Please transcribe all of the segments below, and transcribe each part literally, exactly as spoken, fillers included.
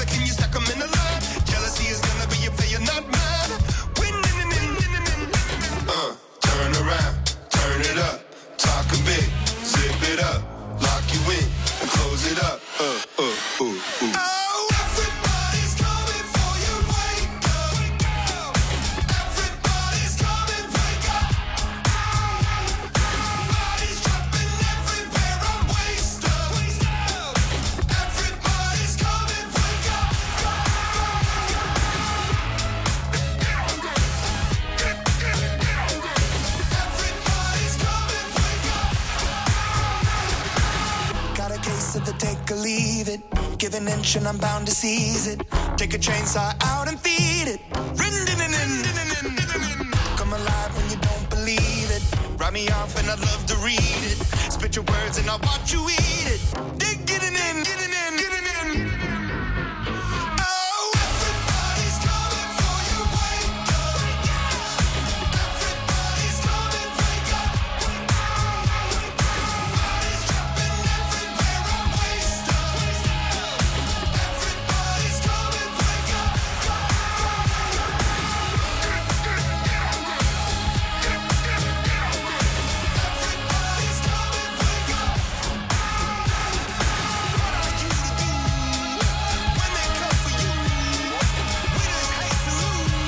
can you stack 'em in a line? Jealousy is gonna be if you're not mine. Winning, winning, winning, winning. Uh, turn around, turn it up, talking big, zip it up, lock you in, and close it up. Uh, uh, uh, uh. Oh, everybody's coming for you, wake up. Everybody's coming, wake up. Body's dropping everywhere, I'm wasted. Everybody's coming, wake up. Everybody's coming, wake up. Got a case of the take or leave it. Give an inch and I'm bound to seize it. Take a chainsaw out and feed it. Come alive when you don't believe it. Write me off and I'd love to read it. Spit your words and I'll watch you eat it. Dig getting in, getting in, getting in. Oh, everybody's coming for you, wake up. Everybody's coming, wake up. Body's dropping everywhere, I'm wasted. Everybody's coming, wake up. Everybody's coming, wake up. What are you to do when they come for you? Winners hate to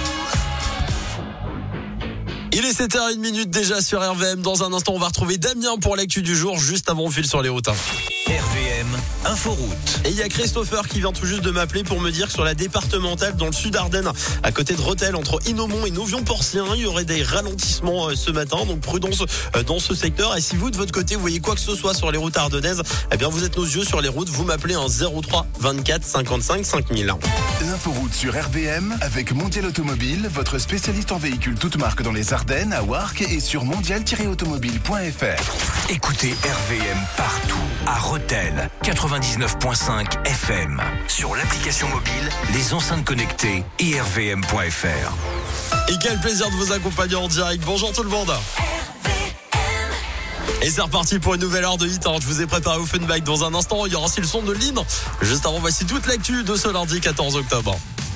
lose. Il est sept heures une déjà sur R V M. Dans un instant, on va retrouver Damien pour l'actu du jour, juste avant on file sur les routes. R V M Inforoute. Et il y a Christopher qui vient tout juste de m'appeler pour me dire que sur la départementale dans le sud Ardennes, à côté de Rethel, entre Innomont et Novion-Porcien, il y aurait des ralentissements euh, ce matin, donc prudence euh, dans ce secteur. Et si vous, de votre côté, vous voyez quoi que ce soit sur les routes ardennaises, eh bien vous êtes nos yeux sur les routes, vous m'appelez un zéro trois vingt-quatre cinquante-cinq cinq mille. L'inforoute sur R V M avec Mondial Automobile, votre spécialiste en véhicules toutes marques dans les Ardennes, à Warcq et sur mondial tiret automobile point f r. Écoutez R V M partout, à Rethel, quatre-vingt-dix-neuf virgule cinq F M, sur l'application mobile, les enceintes connectées et r v m point f r. Et quel plaisir de vous accompagner en direct. Bonjour tout le monde. Et c'est reparti pour une nouvelle heure de hit. Je vous ai préparé Offenbach dans un instant. Il y aura aussi le son de Lynn. Juste avant, voici toute l'actu de ce lundi quatorze octobre.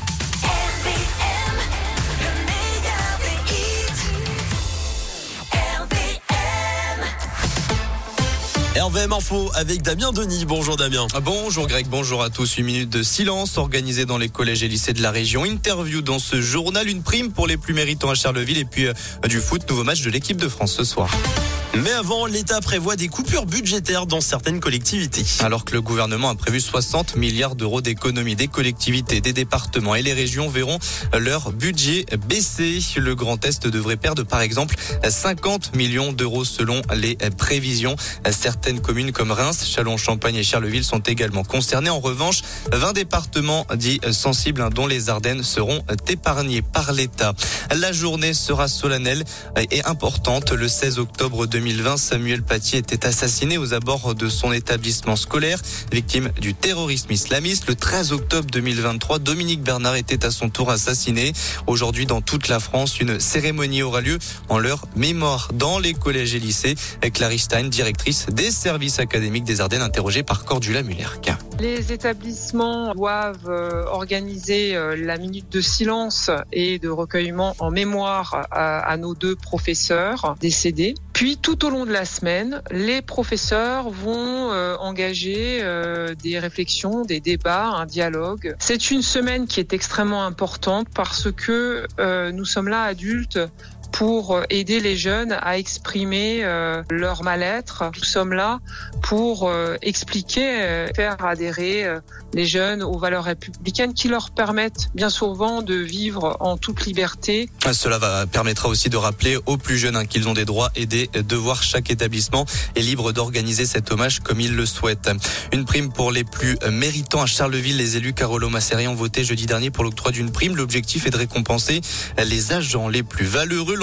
R V M Info avec Damien Denis. Bonjour Damien. Bonjour Greg, bonjour à tous. Une minute de silence organisée dans les collèges et lycées de la région. Interview dans ce journal, une prime pour les plus méritants à Charleville et puis euh, du foot, nouveau match de l'équipe de France ce soir. Mais avant, l'État prévoit des coupures budgétaires dans certaines collectivités. Alors que le gouvernement a prévu soixante milliards d'euros d'économies, des collectivités, des départements et les régions verront leur budget baisser. Le Grand Est devrait perdre par exemple cinquante millions d'euros selon les prévisions. Certaines communes comme Reims, Châlons-Champagne et Charleville sont également concernées. En revanche, vingt départements dits sensibles dont les Ardennes seront épargnés par l'État. La journée sera solennelle et importante. Le seize octobre deux mille vingt, Samuel Paty était assassiné aux abords de son établissement scolaire, victime du terrorisme islamiste. Le treize octobre deux mille vingt-trois, Dominique Bernard était à son tour assassiné. Aujourd'hui, dans toute la France, une cérémonie aura lieu en leur mémoire dans les collèges et lycées. Clarisse Stein, directrice des services académiques des Ardennes, interrogée par Cordula Muller. Les établissements doivent organiser la minute de silence et de recueillement en mémoire à, à nos deux professeurs décédés. Puis tout au long de la semaine, les professeurs vont euh, engager euh, des réflexions, des débats, un dialogue. C'est une semaine qui est extrêmement importante parce que euh, nous sommes là adultes pour aider les jeunes à exprimer euh, leur mal-être. Nous sommes là pour euh, expliquer, euh, faire adhérer euh, les jeunes aux valeurs républicaines qui leur permettent bien souvent de vivre en toute liberté. Cela va, permettra aussi de rappeler aux plus jeunes hein, qu'ils ont des droits et des devoirs. Chaque établissement est libre d'organiser cet hommage comme il le souhaite. Une prime pour les plus méritants à Charleville. Les élus Carolo-Masseri ont voté jeudi dernier pour l'octroi d'une prime. L'objectif est de récompenser les agents les plus valeureux.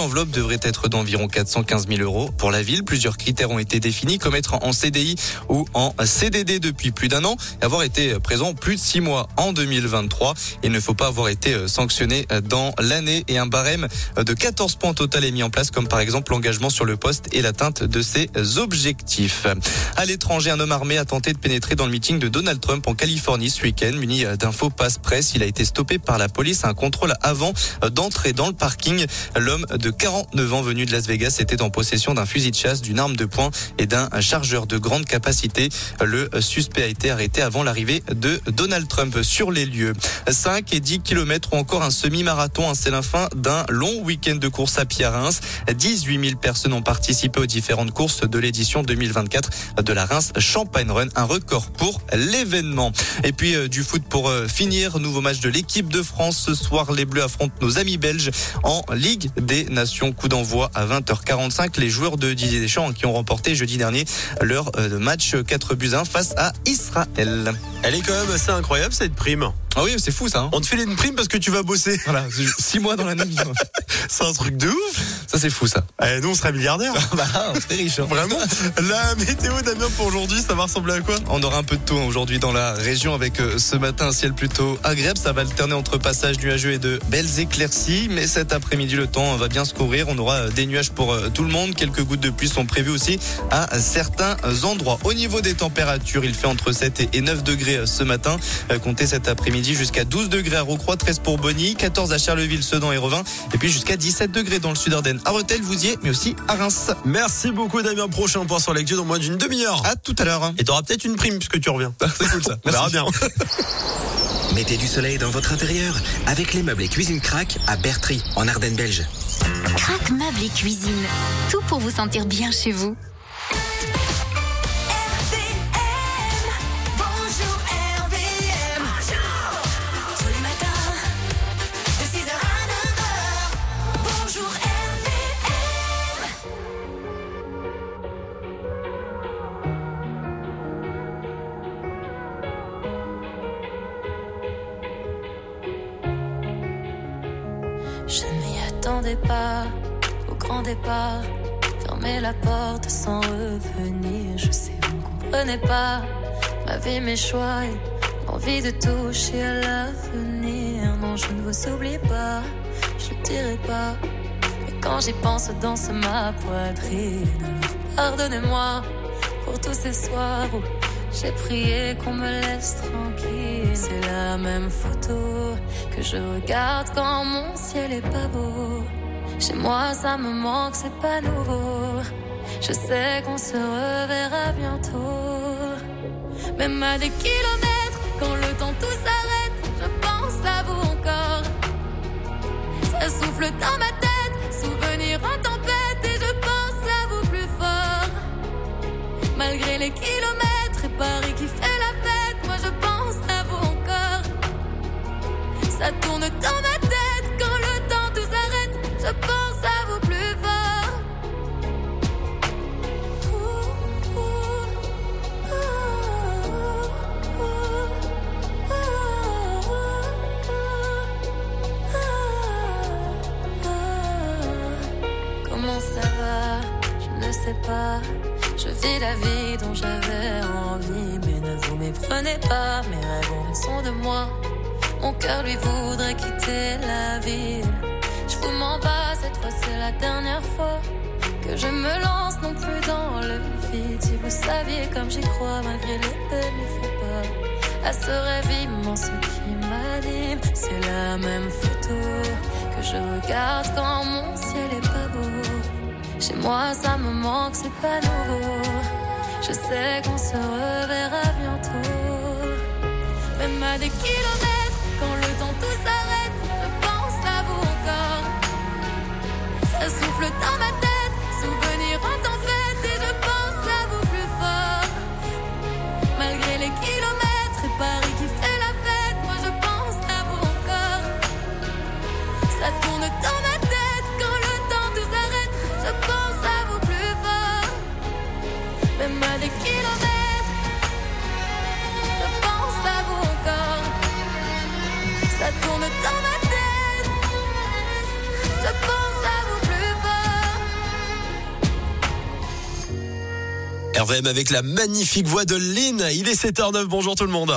L'enveloppe devrait être d'environ quatre cent quinze mille euros. Pour la ville, plusieurs critères ont été définis, comme être en C D I ou en C D D depuis plus d'un an et avoir été présent plus de six mois en deux mille vingt-trois. Il ne faut pas avoir été sanctionné dans l'année et un barème de quatorze points au total est mis en place, comme par exemple l'engagement sur le poste et l'atteinte de ses objectifs. À l'étranger, un homme armé a tenté de pénétrer dans le meeting de Donald Trump en Californie ce week-end. Muni d'un faux passe-presse, il a été stoppé par la police à un contrôle avant d'entrer dans le parking. L'homme de quarante-neuf ans venu de Las Vegas était en possession d'un fusil de chasse, d'une arme de poing et d'un chargeur de grande capacité. Le suspect a été arrêté avant l'arrivée de Donald Trump sur les lieux. cinq et dix kilomètres ou encore un semi-marathon, c'est la fin d'un long week-end de course à pied à Reims. dix-huit mille personnes ont participé aux différentes courses de l'édition deux mille vingt-quatre de la Reims Champagne Run, un record pour l'événement. Et puis euh, du foot pour euh, finir, nouveau match de l'équipe de France. Ce soir, les Bleus affrontent nos amis belges en Ligue des Nations. Coup d'envoi à vingt heures quarante-cinq. Les joueurs de Didier Deschamps qui ont remporté jeudi dernier leur euh, match quatre buts à un face à Israël. Elle est quand même assez incroyable cette prime. Ah oui, c'est fou ça. Hein. On te file une prime parce que tu vas bosser. Voilà, six mois dans l'année. C'est un truc de ouf. Ça c'est fou ça. Eh, nous on serait milliardaires. Bah, on serait riche. Hein. Vraiment. La météo Damien pour aujourd'hui, ça va ressembler à quoi? On aura un peu de tout aujourd'hui dans la région avec euh, ce matin un ciel plutôt agréable. Ça va alterner entre passages nuageux et de belles éclaircies. Mais cet après-midi, le temps va bien se couvrir. On aura des nuages pour euh, tout le monde. Quelques gouttes de pluie sont prévues aussi à certains endroits. Au niveau des températures, il fait entre sept et neuf degrés ce matin. Euh, comptez cet après-midi jusqu'à douze degrés à Rocroi, treize pour Bonny, quatorze à Charleville, Sedan et Revin. Et puis jusqu'à dix-sept degrés dans le sud Ardennes, à Rethel, Vouziers, mais aussi à Reims. Merci beaucoup Damien. Prochain point sur l'actu dans moins d'une demi-heure. À tout à l'heure. Et t'auras peut-être une prime puisque tu reviens. C'est cool ça. On verra bien. Mettez du soleil dans votre intérieur avec les meubles et cuisine Crac à Bertry, en Ardennes belge. Crac meubles et cuisine. Tout pour vous sentir bien chez vous. Je ne m'y attendais pas au grand départ. Fermer la porte sans revenir. Je sais, vous ne comprenez pas ma vie, mes choix et l'envie de toucher à l'avenir. Non, je ne vous oublie pas, je ne dirai pas. Mais quand j'y pense, danse ma poitrine. Alors pardonnez-moi pour tous ces soirs où j'ai prié qu'on me laisse tranquille. C'est la même photo que je regarde quand mon ciel est pas beau. Chez moi ça me manque, c'est pas nouveau. Je sais qu'on se reverra bientôt. Même à des kilomètres, quand le temps tout s'arrête, je pense à vous encore. Ça souffle dans ma tête, souvenir en tempête, et je pense à vous plus fort. Malgré les kilomètres et Paris qui fait la fête, moi je pense à vous encore. Ça tourne dans ma tête quand le temps tout s'arrête, je pense à vous plus fort. Ouh, ouh, ouh, ouh, ouh, ouh. Comment ça va? Je ne sais pas. Je vis la vie dont j'avais envie, mais ne vous méprenez pas, mes rêves ont raison de moi. Mon cœur lui voudrait quitter la ville. Je vous mens pas, cette fois c'est la dernière fois que je me lance non plus dans le vide. Si vous saviez comme j'y crois, malgré les peines, il faut pas à ce rêve immense qui m'anime. C'est la même photo que je regarde quand mon ciel est pas beau. Chez moi ça me manque, c'est pas nouveau. Je sais qu'on se reverra bientôt. Même à des kilomètres, quand le temps tout s'arrête, je pense à vous encore. Ça souffle dans ma tête, souvenir en tempête, et je pense à vous plus fort. Malgré les kilomètres et Paris qui fait la fête, moi je pense à vous encore. Ça tourne dans ma tête quand le temps tout s'arrête, je pense à vous plus fort. Même à des kilomètres, je pense à vous encore. Ça tourne dans ma tête, je pense à vous plus fort. R V M avec la magnifique voix de Lynn. Il est sept heures neuf, bonjour tout le monde.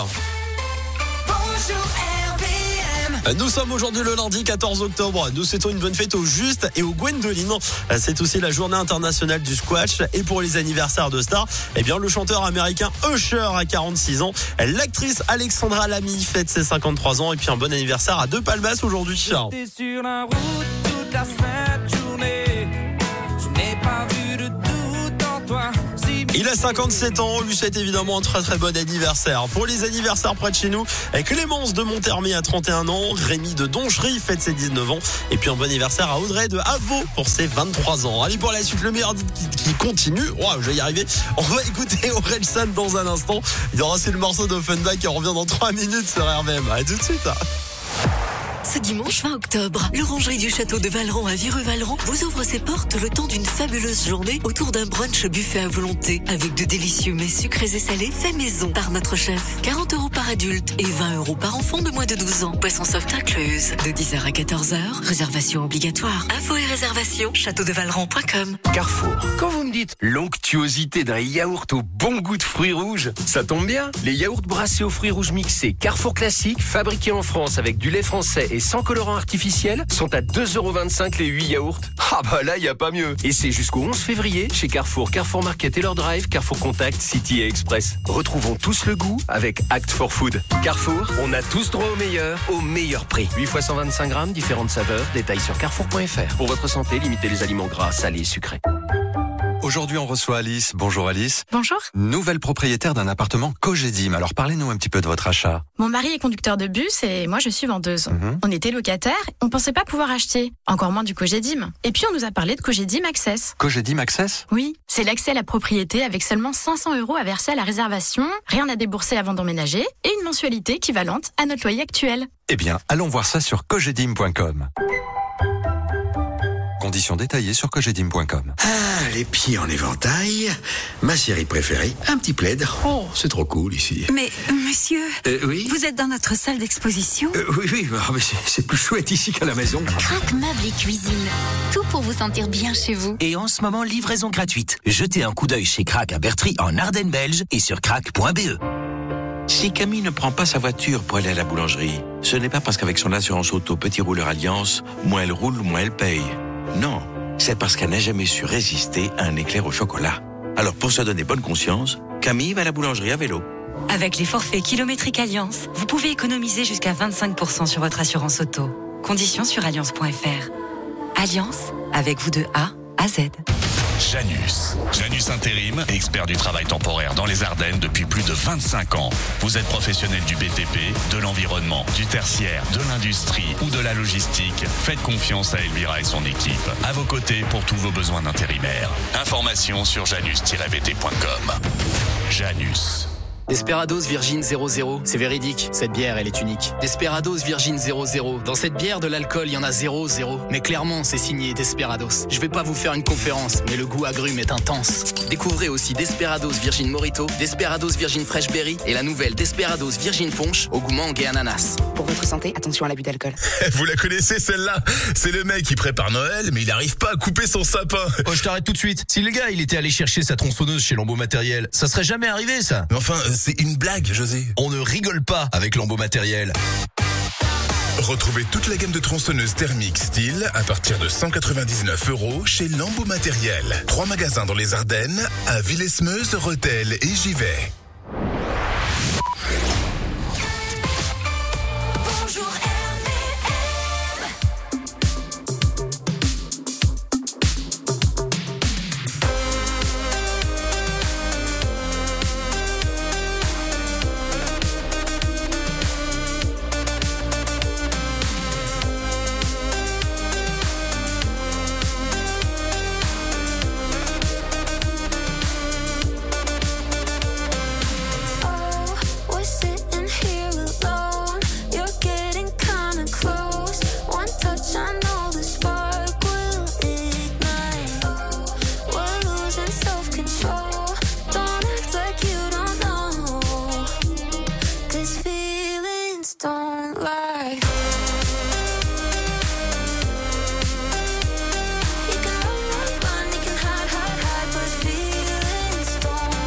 Nous sommes aujourd'hui le lundi quatorze octobre. Nous souhaitons une bonne fête aux Juste et aux Gwendoline. C'est aussi la journée internationale du squash. Et pour les anniversaires de stars, eh bien, le chanteur américain Usher a quarante-six ans. L'actrice Alexandra Lamy fête ses cinquante-trois ans. Et puis un bon anniversaire à De Palmas aujourd'hui. J'étais sur la route toute la sainte journée. Je n'ai pas vu de doute en toi. Il a cinquante-sept ans, on lui souhaite évidemment un très très bon anniversaire. Pour les anniversaires près de chez nous, Clémence de Montermé a trente et un ans, Rémi de Donchery fête ses dix-neuf ans, et puis un bon anniversaire à Audrey de Havaux pour ses vingt-trois ans. Allez, pour la suite, le meilleur qui, qui continue. Wow, je vais y arriver. On va écouter Orelsan dans un instant. Il y aura aussi le morceau d'Offenbach qui revient dans trois minutes sur R V M. À tout de suite. Ce dimanche vingt octobre, l'orangerie du château de Valleran à Vireux-Valleran vous ouvre ses portes le temps d'une fabuleuse journée autour d'un brunch buffet à volonté avec de délicieux mets sucrés et salés faits maison par notre chef. quarante euros par adulte et vingt euros par enfant de moins de douze ans. Poisson soft incluse. De dix heures à quatorze heures. Réservation obligatoire. Info et réservation château de valleran point com. Carrefour. Quand vous me dites l'onctuosité d'un yaourt au bon goût de fruits rouges, ça tombe bien. Les yaourts brassés aux fruits rouges mixés Carrefour classique, fabriqués en France avec du lait français et sans colorant artificiel, sont à deux euros vingt-cinq les huit yaourts. Ah bah là, y a pas mieux. Et c'est jusqu'au onze février chez Carrefour, Carrefour Market et leur Drive, Carrefour Contact, City et Express. Retrouvons tous le goût avec Act for Food. Carrefour, on a tous droit au meilleur, au meilleur prix. huit fois cent vingt-cinq grammes, différentes saveurs, détails sur carrefour point f r. Pour votre santé, limitez les aliments gras, salés et sucrés. Aujourd'hui, on reçoit Alice. Bonjour Alice. Bonjour. Nouvelle propriétaire d'un appartement Cogedim. Alors parlez-nous un petit peu de votre achat. Mon mari est conducteur de bus et moi je suis vendeuse. Mmh. On était locataires, on pensait pas pouvoir acheter, encore moins du Cogedim. Et puis on nous a parlé de Cogedim Access. Cogedim Access ? Oui, c'est l'accès à la propriété avec seulement cinq cents euros à verser à la réservation, rien à débourser avant d'emménager et une mensualité équivalente à notre loyer actuel. Eh bien, allons voir ça sur cogedim point com. Conditions détaillées sur cogedim point com. Ah, les pieds en éventail. Ma série préférée, un petit plaid. Oh, c'est trop cool ici. Mais, monsieur, euh, oui vous êtes dans notre salle d'exposition euh, Oui, oui, oh, mais c'est, c'est plus chouette ici qu'à la maison. Crac Meubles et Cuisine. Tout pour vous sentir bien chez vous. Et en ce moment, livraison gratuite. Jetez un coup d'œil chez Crac à Bertry en Ardennes belge et sur crac point b e. Si Camille ne prend pas sa voiture pour aller à la boulangerie, ce n'est pas parce qu'avec son assurance auto Petit Rouleur Alliance, moins elle roule, moins elle paye. Non, c'est parce qu'elle n'a jamais su résister à un éclair au chocolat. Alors pour se donner bonne conscience, Camille va à la boulangerie à vélo. Avec les forfaits kilométriques Alliance, vous pouvez économiser jusqu'à vingt-cinq pour cent sur votre assurance auto. Conditions sur alliance point f r. Alliance, avec vous de A à Z. Janus. Janus Intérim, expert du travail temporaire dans les Ardennes depuis plus de vingt-cinq ans. Vous êtes professionnel du B T P, de l'environnement, du tertiaire, de l'industrie ou de la logistique. Faites confiance à Elvira et son équipe. À vos côtés pour tous vos besoins d'intérimaire. Informations sur janus tiret v t point com. Janus. Desperados Virgin zéro zéro, c'est véridique, cette bière elle est unique. Desperados Virgin zéro zéro, dans cette bière de l'alcool il y en a zéro zéro, mais clairement c'est signé Desperados. Je vais pas vous faire une conférence, mais le goût agrume est intense. Découvrez aussi Desperados Virgin Morito, Desperados Virgin Fresh Berry et la nouvelle Desperados Virgin Punch au goût mangue et ananas. Pour votre santé, attention à l'abus d'alcool. Vous la connaissez celle-là? C'est le mec qui prépare Noël, mais il arrive pas à couper son sapin. Oh, je t'arrête tout de suite. Si le gars il était allé chercher sa tronçonneuse chez Lambeau Matériel, ça serait jamais arrivé ça. Mais enfin, c'est une blague, José. On ne rigole pas avec Lambeau Matériel. Retrouvez toute la gamme de tronçonneuses thermiques style à partir de cent quatre-vingt-dix-neuf euros chez Lambeau Matériel. Trois magasins dans les Ardennes, à Villesmeuse, Rethel et Givet. Don't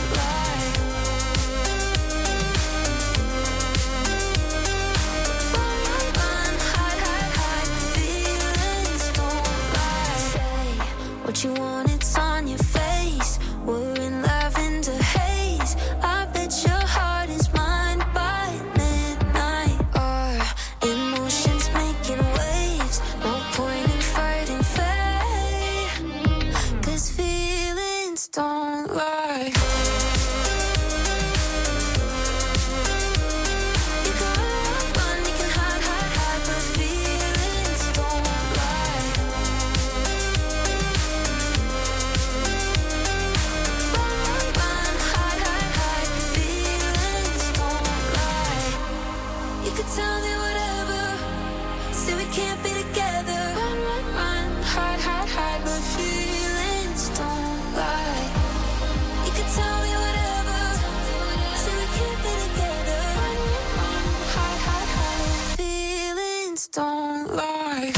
Say we can't be together. Run, run, run, hide, hide, hide, but feelings don't lie. You can tell me whatever. Say we can't be together. Run, run, run, hide, hide, hide. Feelings don't lie.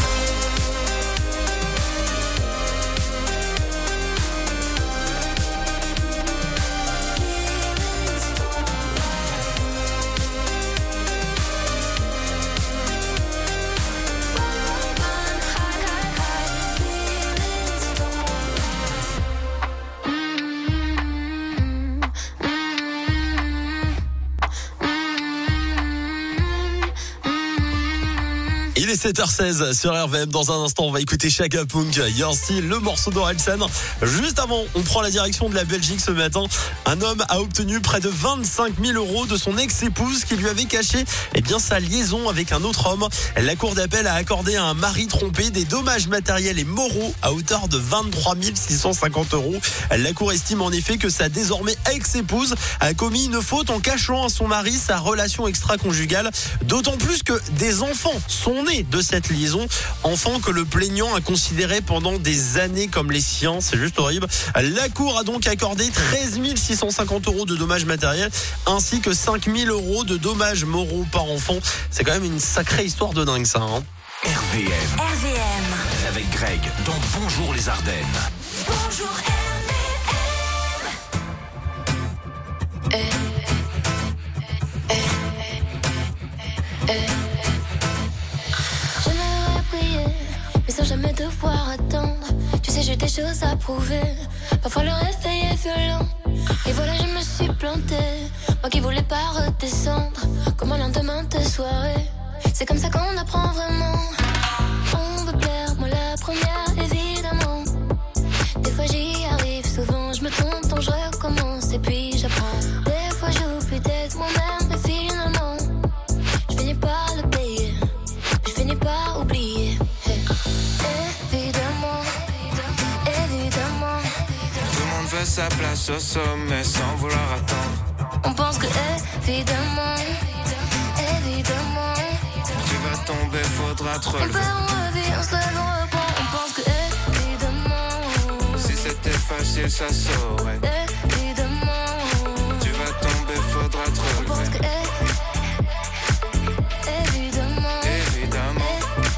Il est sept heures seize sur R V M. Dans un instant, on va écouter Chaka Punk, Your Style, le morceau d'Orelsan. Juste avant, on prend la direction de la Belgique ce matin. Un homme a obtenu près de vingt-cinq mille euros de son ex-épouse qui lui avait caché eh bien, sa liaison avec un autre homme. La cour d'appel a accordé à un mari trompé des dommages matériels et moraux à hauteur de vingt-trois mille six cent cinquante euros. La cour estime en effet que sa désormais ex-épouse a commis une faute en cachant à son mari sa relation extra-conjugale. D'autant plus que des enfants sont nés de cette liaison, enfants que le plaignant a considéré pendant des années comme les siens. C'est juste horrible. La cour a donc accordé treize mille six cent cinquante euros de dommages matériels ainsi que cinq mille euros de dommages moraux par enfant. C'est quand même une sacrée histoire de dingue ça. Hein. R V M. R V M. Avec Greg dans Bonjour les Ardennes. Bonjour R V M. Eh, eh, eh, eh. J'aimerais prier, mais sans jamais devoir attendre. Tu sais, j'ai des choses à prouver. Parfois le réveil est violent. Et voilà, je me suis plantée. Moi qui voulais pas redescendre. Comme un lendemain de soirée. C'est comme ça qu'on apprend vraiment. On veut plaire, moi la première, évidemment. Des fois j'y arrive, souvent je me trompe, donc je recommence et puis j'apprends. Des fois j'oublie d'être moi-même et finalement je finis par le payer, je finis par oublier. Hey. Évidemment, évidemment, tout le monde veut sa place au sommet sans vouloir attendre. on pense que évidemment, évidemment, Tu vas tomber, faudra te on relever. perd, on revit, on se lève, on reprend. On pense que évidemment, Si c'était facile, ça saurait. évidemment, Tu vas tomber, faudra te on pense relever. que évidemment, Évidemment,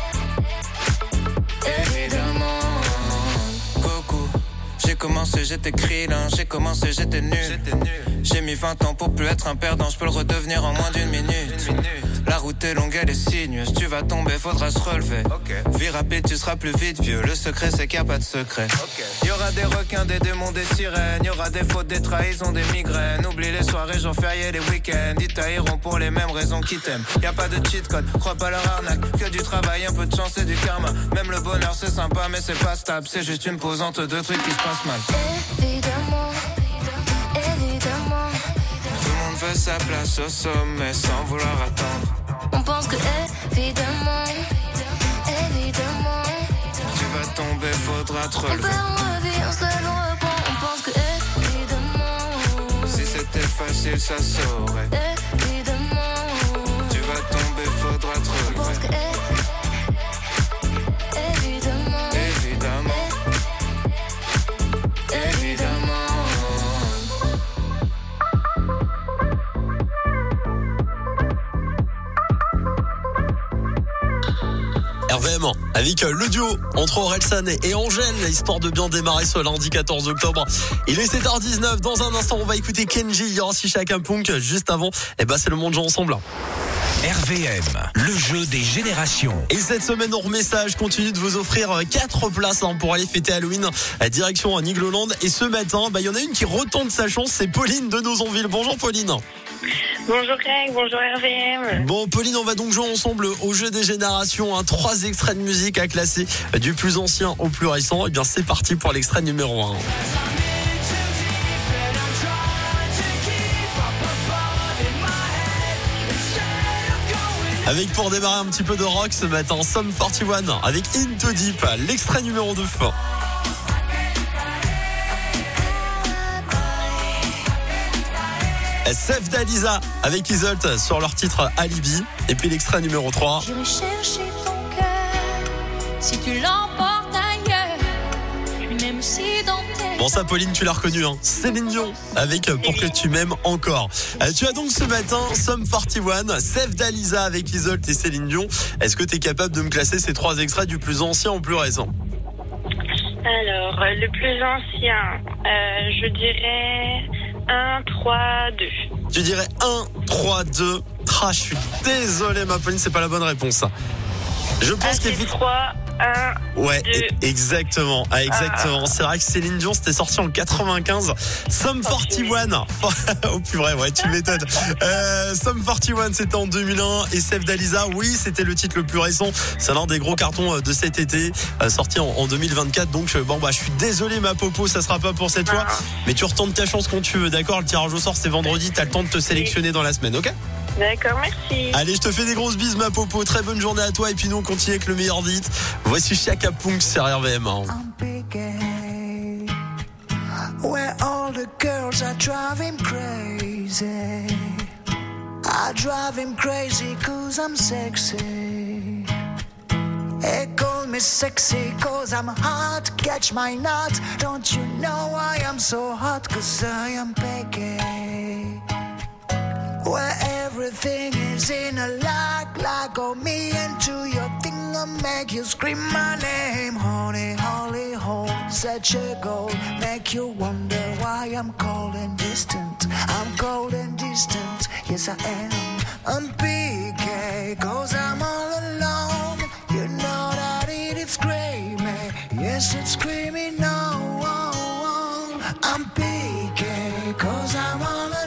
évidemment. Coucou, j'ai commencé, j'étais krillin. J'ai commencé, j'étais nul. J'ai mis vingt ans pour plus être un perdant. Je peux le redevenir en moins d'une minute. La route est longue, elle est sinueuse. Tu vas tomber, faudra se relever. Vie rapide, tu seras plus vite vieux. Le secret, c'est qu'il n'y a pas de secret. Il y aura des requins, des démons, des sirènes. Il y aura des fautes, des trahisons, des migraines. Oublie les soirées, jours fériés, les week-ends. Ils tailleront pour les mêmes raisons qu'ils t'aiment. Y a pas de cheat code, crois pas leur arnaque. Que du travail, un peu de chance et du karma. Même le bonheur, c'est sympa, mais c'est pas stable. C'est juste une pause entre deux trucs qui se passent mal. évidemment, évidemment, Tout le monde veut sa place au sommet sans vouloir attendre. on pense que évidemment, évidemment, Tu vas tomber, faudra te on relever. perd, on revit, on se lève, on reprend. On pense que évidemment, Si c'était facile, ça saurait. évidemment, Tu vas tomber, faudra te on pense que relever. évidemment, Évidemment, évidemment. R V M avec le duo entre Orelsan et Angèle, histoire de bien démarrer ce lundi quatorze octobre. Il est sept heures dix-neuf. Dans un instant, on va écouter Kenji. Il y aura aussi Chaka Punk. Juste avant, et bah, c'est le monde jeu ensemble. R V M, le jeu des générations. Et cette semaine, on remet ça. Je continue de vous offrir quatre places hein, pour aller fêter Halloween à direction à Nigloland. Et ce matin, bah, il y en a une qui retente sa chance. C'est Pauline de Nozonville. Bonjour Pauline. Bonjour Greg, bonjour R V M. Bon Pauline, on va donc jouer ensemble au jeu des générations. Hein, trois extraits de musique à classer du plus ancien au plus récent. Et bien c'est parti pour l'extrait numéro un. Avec pour démarrer un petit peu de rock ce matin, Sum quarante et un avec Into Deep, l'extrait numéro deux. Sef Dalisa avec Isolt sur leur titre Alibi. Et puis l'extrait numéro trois. j'irai chercher ton cœur. si tu l'emportes ailleurs. Même si dans tes... Bon ça Pauline tu l'as reconnu hein. Céline Dion avec Pour que tu m'aimes encore. euh, Tu as donc ce matin Sum quarante et un, Sef Dalisa avec Isolt et Céline Dion. Est-ce que tu es capable de me classer ces trois extraits du plus ancien au plus récent? Alors, le plus ancien, euh, je dirais un, trois, deux. Tu dirais un, trois, deux. Ah, je suis désolé ma Pauline, c'est pas la bonne réponse. Je pense ah, qu'il fait trois, un, ouais, deux. exactement, ah, exactement. Ah. C'est vrai que Céline Dion c'était sorti en quatre-vingt-quinze. Sum quarante et un. Oh plus vrai, ouais, tu m'étonnes. Euh, Sum quarante et un c'était en deux mille un et Sef Dalisa, oui, c'était le titre le plus récent. C'est l'un des gros cartons de cet été, euh, sorti en, en deux mille vingt-quatre. Donc bon bah je suis désolé ma popo, ça sera pas pour cette fois. Mais tu retentes ta chance quand tu veux, d'accord? Le tirage au sort c'est vendredi, t'as le temps de te sélectionner dans la semaine, ok? D'accord, merci. Allez, je te fais des grosses bises, ma popo. Très bonne journée à toi. Et puis nous, on continue avec le meilleur hit. Voici Chaka Ponk sur R V M. Where all the girls are driving crazy. I drive him crazy cause I'm sexy. They call me sexy cause I'm hot. Catch my nut. Don't you know I am so hot cause I am picky. Where everything is in a lock, lock on me into your thing and make you scream my name. Honey, holy hole, such a goal, make you wonder why I'm cold and distant. I'm cold and distant, yes I am. I'm P K, cause I'm all alone. You know that it is screaming, yes it's screaming no. I'm P K, cause I'm all alone.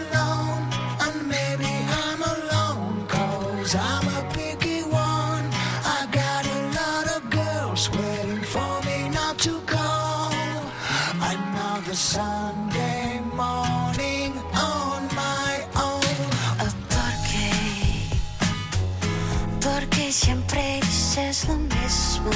I'm a picky one. I got a lot of girls waiting for me not to go. Another Sunday morning on my own. ¿Por qué? Porque siempre dices lo mismo.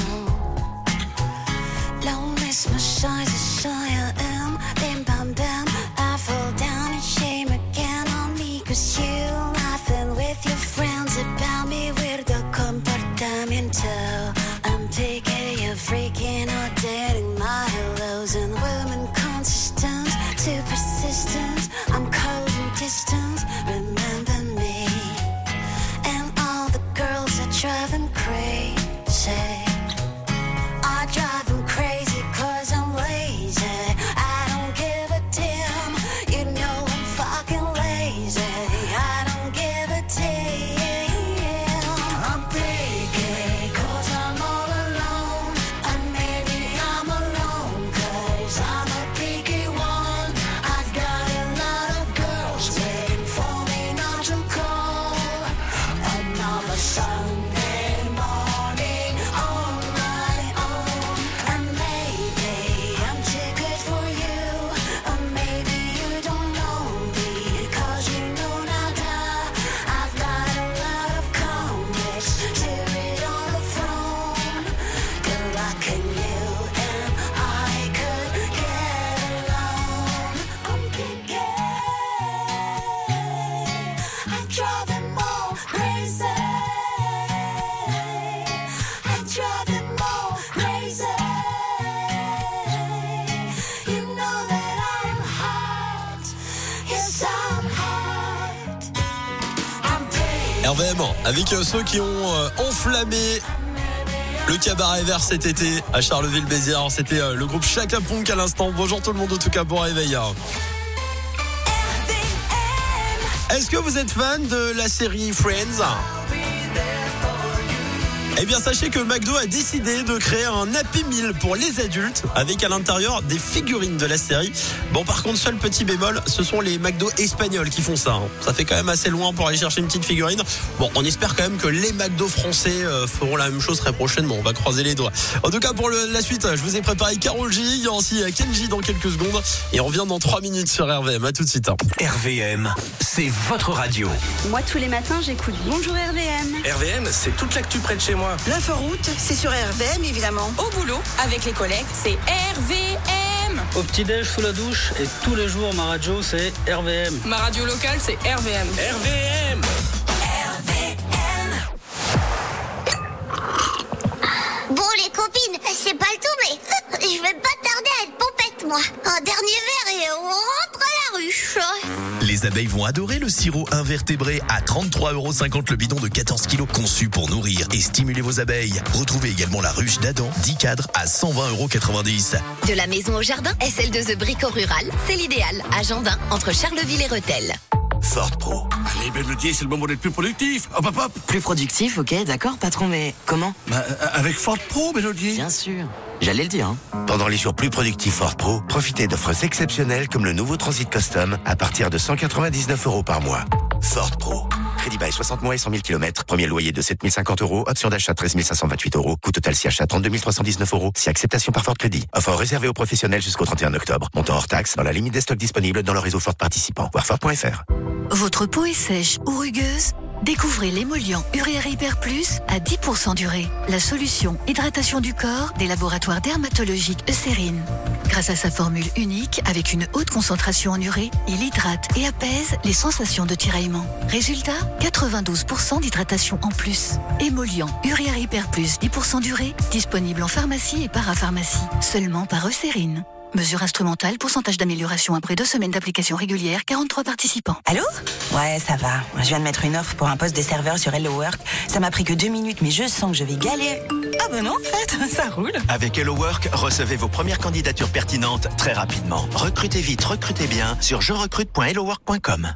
Lo mismo soy, soy I am. Bim bam bam. I fall down in shame again on me cause you laughing with your friends about me weirdo comportamiento. I'm taking you freaking out, dating my hellos and women consistent, too persistent. I'm cold and distant, remember me. And all the girls are driving crazy. I drive them crazy cause I'm lazy. I don't give a damn, you know I'm fucking lazy. I don't give a damn. I'm picky cause I'm all alone. And maybe I'm alone cause I'm a picky one. I've got a lot of girls waiting for me not to call. Another Sunday morning on my own. And maybe I'm too good for you. Or maybe you don't know me cause you know nada. I've got a lot of comics to read on the phone. Good luck and you and I could get along. I'm picky. I drive them all crazy. I drive them all crazy. You know that I'm hot. Yes, I'm hot. I'm pretty. R V M avec ceux qui ont euh, enflammé le cabaret vert cet été à Charleville-Mézières. C'était euh, le groupe Chaka Ponk à l'instant. Bonjour tout le monde, en tout cas bon réveil. Est-ce que vous êtes fan de la série Friends? Eh bien, sachez que McDo a décidé de créer un Happy Meal pour les adultes avec à l'intérieur des figurines de la série. Bon, par contre, seul petit bémol, ce sont les McDo espagnols qui font ça. Hein. Ça fait quand même assez loin pour aller chercher une petite figurine. Bon, on espère quand même que les McDo français euh, feront la même chose très prochainement. On va croiser les doigts. En tout cas, pour le, la suite, je vous ai préparé Karol G. Il y a aussi Kenji dans quelques secondes. Et on revient dans trois minutes sur R V M. À tout de suite. Hein. R V M, c'est votre radio. Moi, tous les matins, j'écoute Bonjour R V M. R V M, c'est toute l'actu près de chez moi. L'inforoute, c'est sur R V M, évidemment. Au boulot, avec les collègues, c'est R V M. Au petit-déj, sous la douche, et tous les jours, ma radio, c'est R V M. Ma radio locale, c'est R V M. R V M. R V M. Bon, les copines, moi. Un dernier verre et on rentre à la ruche. Les abeilles vont adorer le sirop invertébré à trente-trois euros cinquante le bidon de quatorze kilos, conçu pour nourrir et stimuler vos abeilles. Retrouvez également la ruche d'Adam, dix cadres à cent vingt euros quatre-vingt-dix. De la maison au jardin, S L deux E Brico Rural, c'est l'idéal. À Gendin, entre Charleville et Rethel. Ford Pro. Allez, Mélodie, c'est le moment d'être plus productif. Hop, hop, hop. Plus productif, ok, d'accord, patron, mais comment? Bah, avec Ford Pro, Mélodie. Bien sûr. J'allais le dire, hein. Pendant les jours plus productifs Ford Pro, profitez d'offres exceptionnelles comme le nouveau Transit Custom à partir de cent quatre-vingt-dix-neuf euros par mois. Ford Pro. Crédit bail soixante mois et cent mille kilomètres. Premier loyer de sept mille cinquante euros. Option d'achat treize mille cinq cent vingt-huit euros. Coût total si achat trente-deux mille trois cent dix-neuf euros. Si acceptation par Ford Crédit. Offre réservée aux professionnels jusqu'au trente et un octobre. Montant hors taxe dans la limite des stocks disponibles dans le réseau Ford participant. Voir Ford point F R. Votre peau est sèche ou rugueuse? Découvrez l'émollient Urea Repair Plus à dix pour cent durée. La solution hydratation du corps des laboratoires dermatologiques Eucérine. Grâce à sa formule unique, avec une haute concentration en urée, il hydrate et apaise les sensations de tiraillement. Résultat, quatre-vingt-douze pour cent d'hydratation en plus. Émollient Urea Repair Plus dix pour cent durée, disponible en pharmacie et parapharmacie. Seulement par Eucérine. Mesure instrumentale, pourcentage d'amélioration après deux semaines d'application régulière, quarante-trois participants. Allô? Ouais, ça va. Je viens de mettre une offre pour un poste de serveur sur Hello Work. Ça m'a pris que deux minutes, mais je sens que je vais galérer. Ah ben non, en fait, ça roule. Avec Hello Work, recevez vos premières candidatures pertinentes très rapidement. Recrutez vite, recrutez bien sur je recrute point hello work point com.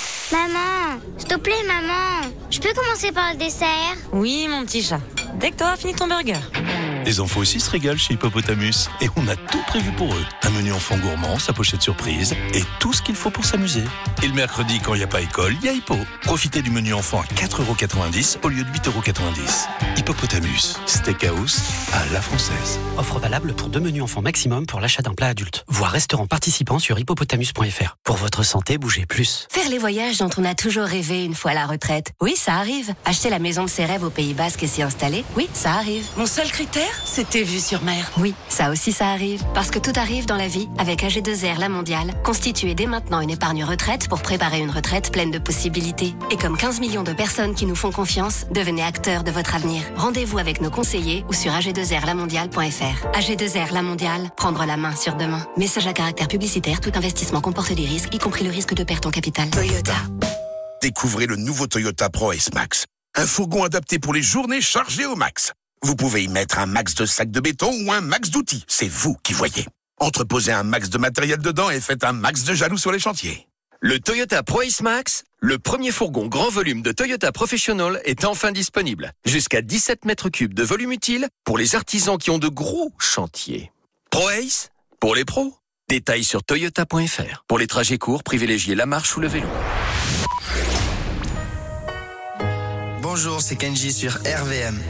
Maman, s'il te plaît, maman, je peux commencer par le dessert? Oui, mon petit chat. Dès que t'auras fini ton burger. Les enfants aussi se régalent chez Hippopotamus. Et on a tout prévu pour eux. Un menu enfant gourmand, sa pochette surprise et tout ce qu'il faut pour s'amuser. Et le mercredi, quand il n'y a pas école, il y a Hippo. Profitez du menu enfant à quatre euros quatre-vingt-dix au lieu de huit euros quatre-vingt-dix. Hippopotamus, steakhouse à la française. Offre valable pour deux menus enfants maximum pour l'achat d'un plat adulte. Voir restaurant participant sur hippopotamus point F R. Pour votre santé, bougez plus. Faire les voyages dont on a toujours rêvé une fois à la retraite. Oui, ça arrive. Acheter la maison de ses rêves au Pays Basque et s'y installer. Oui, ça arrive. Mon seul critère, c'était vue sur mer. Oui, ça aussi ça arrive. Parce que tout arrive dans la vie avec A G deux R La Mondiale. Constituez dès maintenant une épargne retraite pour préparer une retraite pleine de possibilités. Et comme quinze millions de personnes qui nous font confiance, devenez acteurs de votre avenir. Rendez-vous avec nos conseillers ou sur A G deux R la mondiale point F R. A G deux R La Mondiale, prendre la main sur demain. Message à caractère publicitaire, tout investissement comporte des risques, y compris le risque de perte en capital. Toyota. Découvrez le nouveau Toyota ProAce Max. Un fourgon adapté pour les journées chargées au max. Vous pouvez y mettre un max de sacs de béton ou un max d'outils. C'est vous qui voyez. Entreposez un max de matériel dedans et faites un max de jaloux sur les chantiers. Le Toyota ProAce Max, le premier fourgon grand volume de Toyota Professional, est enfin disponible. Jusqu'à dix-sept mètres cubes de volume utile pour les artisans qui ont de gros chantiers. ProAce, pour les pros. Détails sur toyota point F R. Pour les trajets courts, privilégiez la marche ou le vélo. Bonjour, c'est Kenji sur R V M.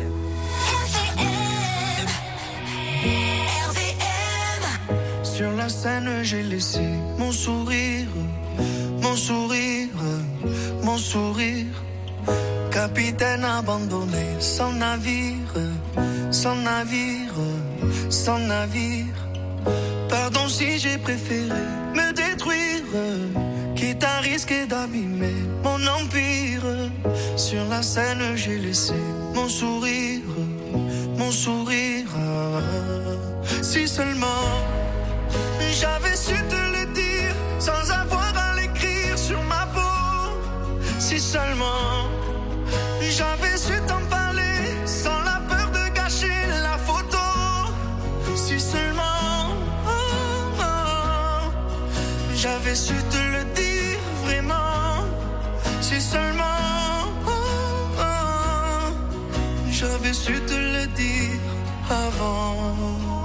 Sur la scène, j'ai laissé mon sourire, mon sourire, mon sourire. Capitaine abandonné, sans navire, sans navire, sans navire. Pardon si j'ai préféré me détruire, quitte à risquer d'abîmer mon empire. Sur la scène, j'ai laissé mon sourire, mon sourire. Si seulement j'avais su te le dire sans avoir à l'écrire sur ma peau. Si seulement j'avais su t'en parler sans la peur de gâcher la photo. Si seulement oh, oh, j'avais su te le dire vraiment. Si seulement oh, oh, j'avais su te le dire avant.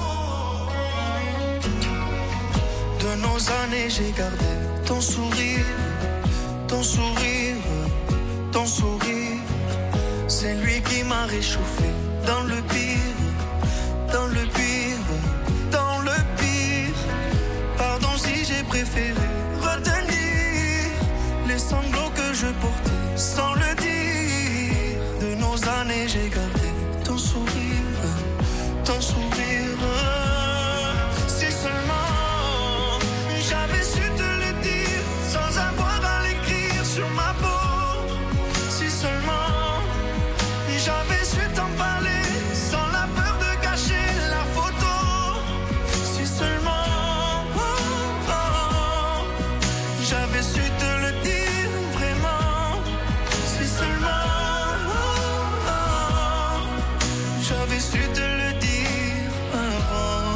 De nos années, j'ai gardé ton sourire, ton sourire, ton sourire. C'est lui qui m'a réchauffé dans le pire, dans le pire, dans le pire. Pardon si j'ai préféré retenir les sanglots que je portais sans le dire. De nos années, j'ai gardé ton sourire, ton sourire. Si seulement j'avais su te le dire sans avoir à l'écrire sur ma peau. Si seulement j'avais su t'en parler sans la j'avais su te le dire avant.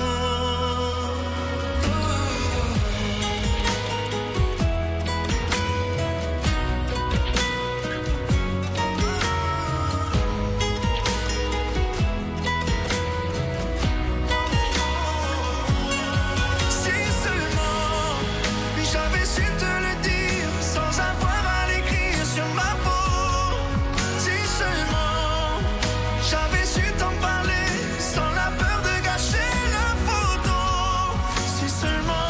Si seulement j'avais su te le dire sans avoir à l'écrire sur ma peau. Si seulement j'avais su t'en parler sans la peur de gâcher la photo. Si seulement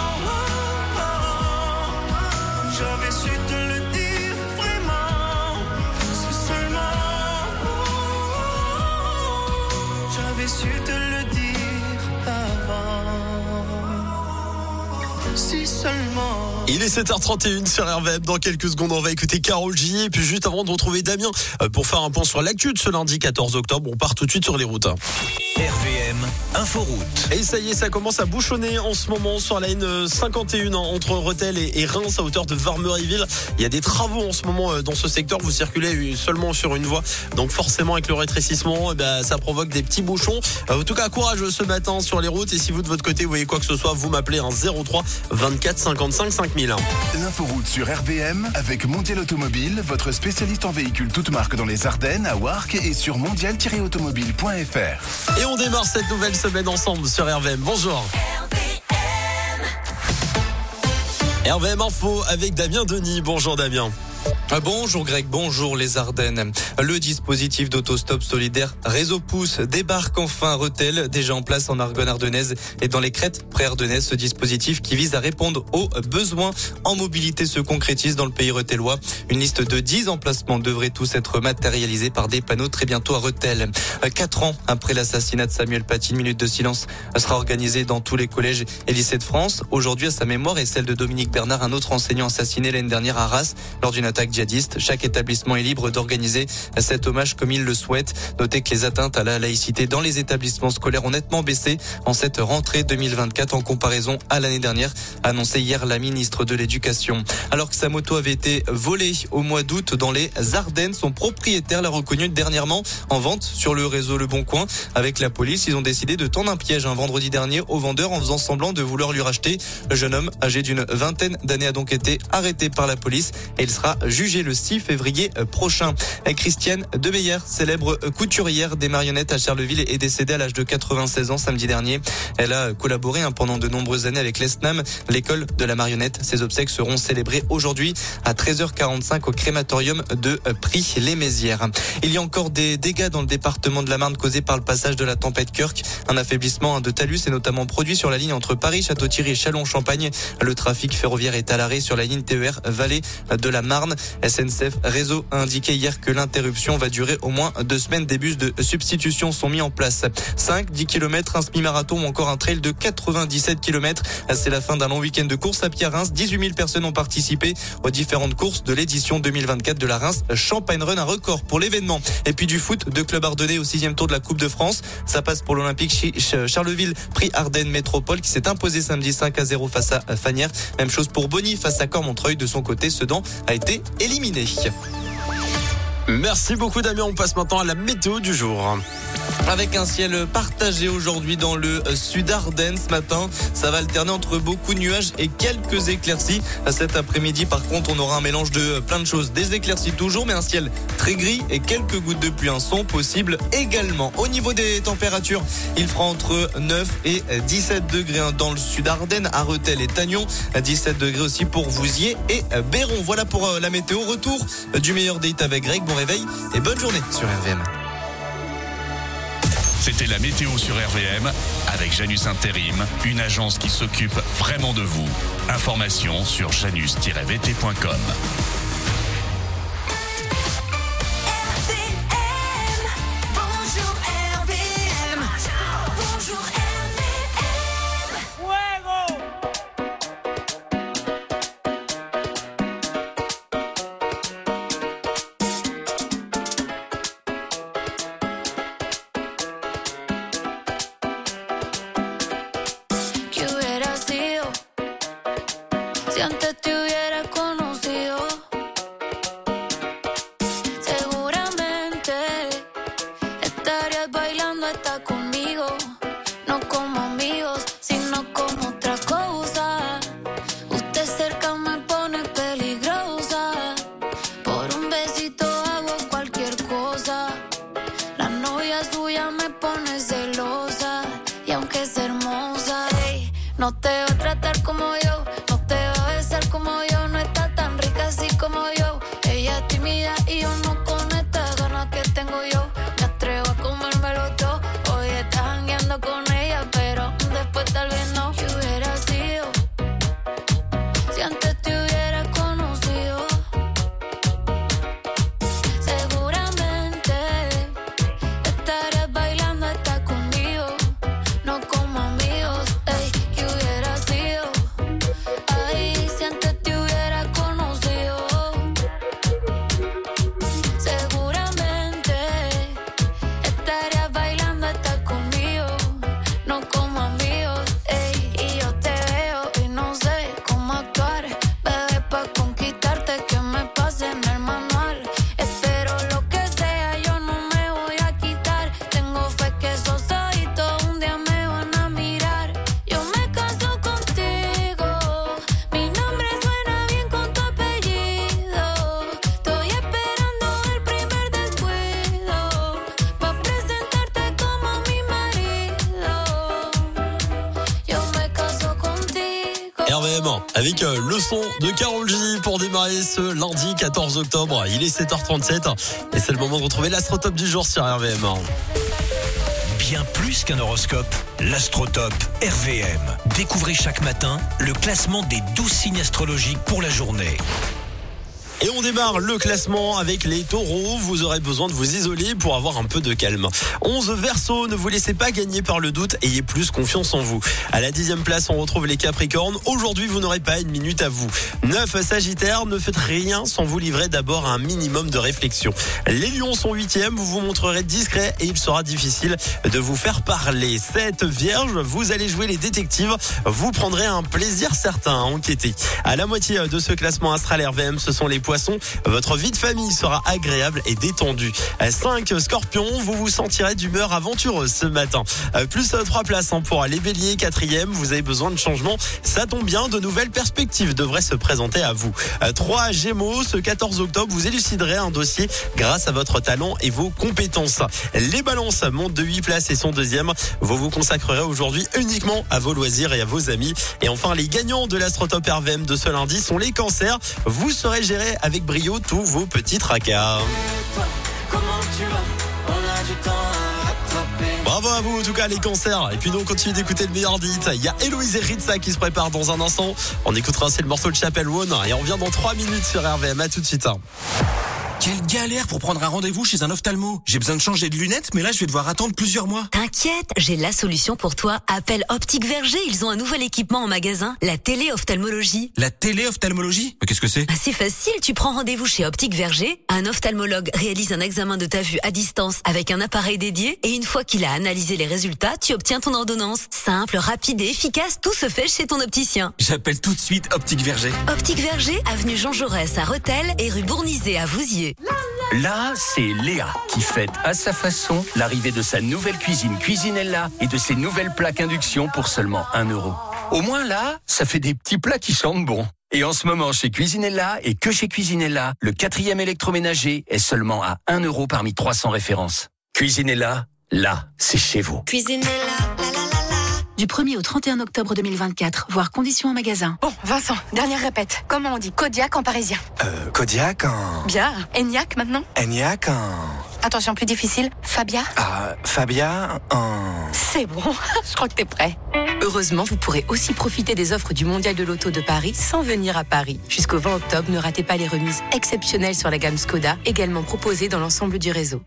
j'avais su te le dire vraiment. Si seulement j'avais su te le dire avant. Si seulement. Il est sept heures trente et une sur R V M. Dans quelques secondes, on va écouter Karol G. Et puis juste avant de retrouver Damien euh, pour faire un point sur l'actu de ce lundi quatorze octobre, on part tout de suite sur les routes. R V M Inforoute. Et ça y est, ça commence à bouchonner en ce moment sur la N cinquante et un entre Rethel et, et Reims à hauteur de Varmeryville. Il y a des travaux en ce moment euh, dans ce secteur. Vous circulez seulement sur une voie. Donc forcément, avec le rétrécissement, eh ben, ça provoque des petits bouchons. Euh, en tout cas, courage ce matin sur les routes. Et si vous, de votre côté, vous voyez quoi que ce soit, vous m'appelez un zéro trois vingt-quatre cinquante-cinq cinq mille. L'inforoute sur R V M avec Mondial Automobile, votre spécialiste en véhicules toutes marques dans les Ardennes, à Warcq et sur mondial tiret automobile point f r. Et on démarre cette nouvelle semaine ensemble sur R V M. Bonjour. R V M Info avec Damien Denis. Bonjour Damien. Bonjour Greg, bonjour les Ardennes. Le dispositif d'autostop solidaire Réseau Pouce débarque enfin à Rethel, déjà en place en Argonne ardennaise et dans les crêtes pré-ardennaises. Ce dispositif qui vise à répondre aux besoins en mobilité se concrétise dans le pays rethellois. Une liste de dix emplacements devrait tous être matérialisés par des panneaux très bientôt à Rethel. Quatre ans après l'assassinat de Samuel Paty, une minute de silence sera organisée dans tous les collèges et lycées de France. Aujourd'hui, à sa mémoire et celle de Dominique Bernard, un autre enseignant assassiné l'année dernière à Arras lors d'une attaque djihadiste. Chaque établissement est libre d'organiser cet hommage comme il le souhaite. Notez que les atteintes à la laïcité dans les établissements scolaires ont nettement baissé en cette rentrée deux mille vingt-quatre en comparaison à l'année dernière, a annoncé hier la ministre de l'Éducation. Alors que sa moto avait été volée au mois d'août dans les Ardennes, son propriétaire l'a reconnue dernièrement en vente sur le réseau Le Bon Coin. Avec la police, ils ont décidé de tendre un piège un vendredi dernier au vendeur en faisant semblant de vouloir lui racheter. Le jeune homme, âgé d'une vingtaine d'années, a donc été arrêté par la police et il sera jugé le six février prochain. Christiane Demeyer, célèbre couturière des marionnettes à Charleville, est décédée à l'âge de quatre-vingt-seize ans samedi dernier. Elle a collaboré pendant de nombreuses années avec l'E S N A M, l'école de la marionnette. Ses obsèques seront célébrées aujourd'hui à treize heures quarante-cinq au crématorium de Pry-les-Mézières. Il y a encore des dégâts dans le département de la Marne causés par le passage de la tempête Kirk. Un affaiblissement de talus est notamment produit sur la ligne entre Paris, Château-Thierry et Châlons-Champagne. Le trafic ferroviaire est à l'arrêt sur la ligne T E R Vallée de la Marne. S N C F Réseau a indiqué hier que l'interruption va durer au moins deux semaines. Des bus de substitution sont mis en place. cinq, dix kilomètres, un semi-marathon ou encore un trail de quatre-vingt-dix-sept kilomètres. C'est la fin d'un long week-end de course à pied à Reims. dix-huit mille personnes ont participé aux différentes courses de l'édition deux mille vingt-quatre de la Reims Champagne Run, un record pour l'événement. Et puis du foot, de club ardennais au sixième tour de la Coupe de France. Ça passe pour l'Olympique Charleville, prix Ardennes Métropole qui s'est imposé samedi cinq à zéro face à Fagnières. Même chose pour Bonny face à Cormontreuil. De son côté, Sedan a été éliminé. Merci beaucoup Damien, on passe maintenant à la météo du jour. Avec un ciel partagé aujourd'hui dans le sud Ardennes ce matin, ça va alterner entre beaucoup de nuages et quelques éclaircies. Cet après-midi, par contre, on aura un mélange de plein de choses. Des éclaircies toujours, mais un ciel très gris et quelques gouttes de pluie sont possibles également. Au niveau des températures, il fera entre neuf et dix-sept degrés dans le sud Ardennes, à Rethel et Tagnon. dix-sept degrés aussi pour Vouziers et Béron. Voilà pour la météo. Retour du meilleur date avec Greg. Bon réveil et bonne journée sur R V M. C'était la météo sur R V M avec Janus Intérim, une agence qui s'occupe vraiment de vous. Information sur janus tiret v t point com. Si antes te hubiera conocido, seguramente estarías bailando. está conmigo, no como amigos, sino como otra cosa. Usted cerca me pone peligrosa, por un besito hago cualquier cosa. La novia suya me pone celosa, y aunque es hermosa, ey, no te va a tratar como yo, no te va a besar como yo, no está tan rica así como yo. Ella es tímida y yo no con estas ganas que tengo yo. Me atrevo a comérmelo todo. Hoy estás jangueando con ella, pero después tal vez no. ¿Qué hubiera sido si antes te hubiera conocido? Seguramente estarías bailando hasta conmigo, no como amigos. Ey, ¿qué hubiera sido? Ay, si antes te hubiera conocido. Seguramente estarías bailando hasta conmigo, no como amigos. Ey, y yo te veo y no sé cómo actuar, bebé, pa' conquistarte que me pase en el manual. Espero lo que sea, yo no me voy a quitar. Tengo fe que esos ojitos un día me van a mirar. Yo me caso contigo, mi nombre suena bien con tu apellido. Estoy esperando el primer descuido, pa' presentarte como mi marido. Yo me caso contigo. R V M avec euh, le son de Karol G pour démarrer ce lundi quatorze octobre. Il est sept heures trente-sept et c'est le moment de retrouver l'Astrotop du jour sur R V M. Bien plus qu'un horoscope, l'Astrotop R V M. Découvrez chaque matin le classement des douze signes astrologiques pour la journée. Et on démarre le classement avec les taureaux. Vous aurez besoin de vous isoler pour avoir un peu de calme. onze Verseaux, ne vous laissez pas gagner par le doute, ayez plus confiance en vous. À la dixième place, on retrouve les Capricornes. Aujourd'hui, vous n'aurez pas une minute à vous. neuf Sagittaire, ne faites rien sans vous livrer d'abord à un minimum de réflexion. Les Lions sont huitième, vous vous montrerez discret et il sera difficile de vous faire parler. sept Vierge, vous allez jouer les détectives. Vous prendrez un plaisir certain à enquêter. À la moitié de ce classement astral R V M, ce sont les Poissons. Votre vie de famille sera agréable et détendue. cinq Scorpions, vous vous sentirez d'humeur aventureuse ce matin. Plus trois places pour les Béliers. Quatrième, vous avez besoin de changement. Ça tombe bien, de nouvelles perspectives devraient se présenter à vous. trois Gémeaux, ce quatorze octobre, vous éluciderez un dossier grâce à votre talent et vos compétences. Les Balances montent de huit places et sont deuxième. Vous vous consacrerez aujourd'hui uniquement à vos loisirs et à vos amis. Et enfin, les gagnants de l'Astrotop R V M de ce lundi sont les Cancers. Vous serez gérés avec brio tous vos petits tracas. Comment tu vas? On a du temps à rattraper. Bravo à vous en tout cas les Cancers. Et puis nous on continue d'écouter le meilleur d'hit. Il y a Héloïse et Ritza qui se préparent dans un instant. On écoutera aussi le morceau de Chapel One et on revient dans trois minutes sur R V M. À tout de suite. Quelle galère pour prendre un rendez-vous chez un ophtalmo. J'ai besoin de changer de lunettes, mais là je vais devoir attendre plusieurs mois. T'inquiète, j'ai la solution pour toi. Appelle Optique Verger, ils ont un nouvel équipement en magasin, la téléophtalmologie. La téléophtalmologie? Mais qu'est-ce que c'est? Ah, c'est facile, tu prends rendez-vous chez Optique Verger, un ophtalmologue réalise un examen de ta vue à distance avec un appareil dédié et une fois qu'il a analysé les résultats, tu obtiens ton ordonnance. Simple, rapide et efficace, tout se fait chez ton opticien. J'appelle tout de suite Optique Verger. Optique Verger, avenue Jean Jaurès à Rethel et rue Bournizet à Vouziers. Là, c'est Léa qui fête à sa façon l'arrivée de sa nouvelle cuisine Cuisinella et de ses nouvelles plaques induction pour seulement un euro. Au moins là, ça fait des petits plats qui sentent bon. Et en ce moment, chez Cuisinella et que chez Cuisinella, le quatrième électroménager est seulement à un euro parmi trois cents références. Cuisinella, là, c'est chez vous. Cuisinella. Du premier au trente et un octobre deux mille vingt-quatre, voire conditions en magasin. Bon, Vincent, dernière répète. Comment on dit Kodiak en parisien? Euh, Kodiak en... Bien. Eniac maintenant? Eniac en... Attention, plus difficile. Fabia? Ah, Fabia en... C'est bon, je crois que t'es prêt. Heureusement, vous pourrez aussi profiter des offres du Mondial de l'Auto de Paris sans venir à Paris. Jusqu'au vingt octobre, ne ratez pas les remises exceptionnelles sur la gamme Skoda, également proposée dans l'ensemble du réseau.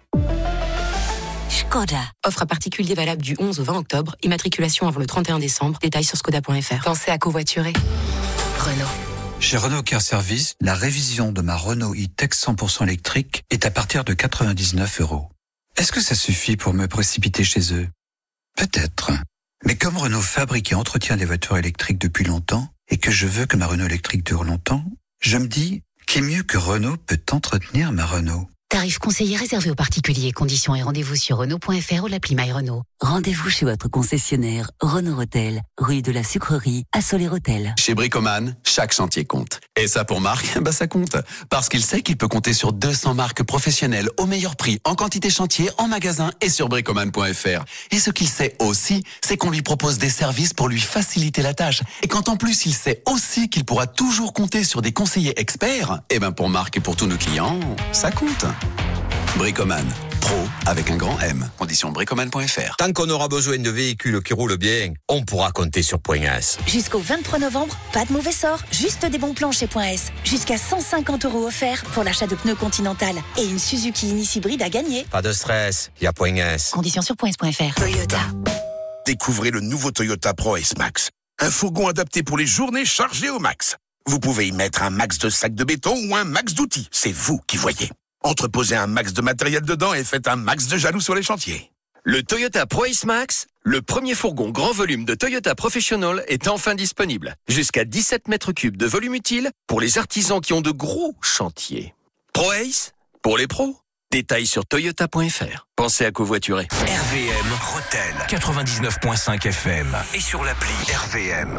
Skoda. Offre à particulier valable du onze au vingt octobre. Immatriculation avant le trente et un décembre. Détails sur skoda point f r. Pensez à covoiturer. Renault. Chez Renault Car Service, la révision de ma Renault e-Tech cent pour cent électrique est à partir de quatre-vingt-dix-neuf euros. Est-ce que ça suffit pour me précipiter chez eux? Peut-être. Mais comme Renault fabrique et entretient des voitures électriques depuis longtemps, et que je veux que ma Renault électrique dure longtemps, je me dis, qui mieux que Renault peut entretenir ma Renault? Tarif conseiller réservé aux particuliers. Conditions et rendez-vous sur Renault point F R ou l'appli My Renault. Rendez-vous chez votre concessionnaire Renault Rethel, rue de la Sucrerie à Soler-Rethel. Chez Bricoman, chaque chantier compte. Et ça pour Marc, bah ça compte. Parce qu'il sait qu'il peut compter sur deux cents marques professionnelles au meilleur prix, en quantité chantier, en magasin et sur bricoman point F R. Et ce qu'il sait aussi, c'est qu'on lui propose des services pour lui faciliter la tâche. Et quand en plus il sait aussi qu'il pourra toujours compter sur des conseillers experts, eh ben pour Marc et pour tous nos clients, ça compte. Bricoman, pro avec un grand M. Condition bricoman point F R. Tant qu'on aura besoin de véhicules qui roulent bien, on pourra compter sur Point S. Jusqu'au vingt-trois novembre, pas de mauvais sort, juste des bons plans chez Point S. Jusqu'à cent cinquante euros offerts pour l'achat de pneus Continental et une Suzuki Ignis hybride à gagner. Pas de stress, il y a Point S. Conditions sur point s point F R. Toyota. Découvrez le nouveau Toyota Pro-Ace Max. Un fourgon adapté pour les journées chargées au max. Vous pouvez y mettre un max de sacs de béton ou un max d'outils. C'est vous qui voyez. Entreposez un max de matériel dedans et faites un max de jaloux sur les chantiers. Le Toyota Pro-Ace Max, le premier fourgon grand volume de Toyota Professional, est enfin disponible. Jusqu'à dix-sept mètres cubes de volume utile pour les artisans qui ont de gros chantiers. Pro-Ace, pour les pros. Détails sur toyota point F R. Pensez à covoiturer. R V M Rethel quatre-vingt-dix-neuf virgule cinq F M et sur l'appli R V M.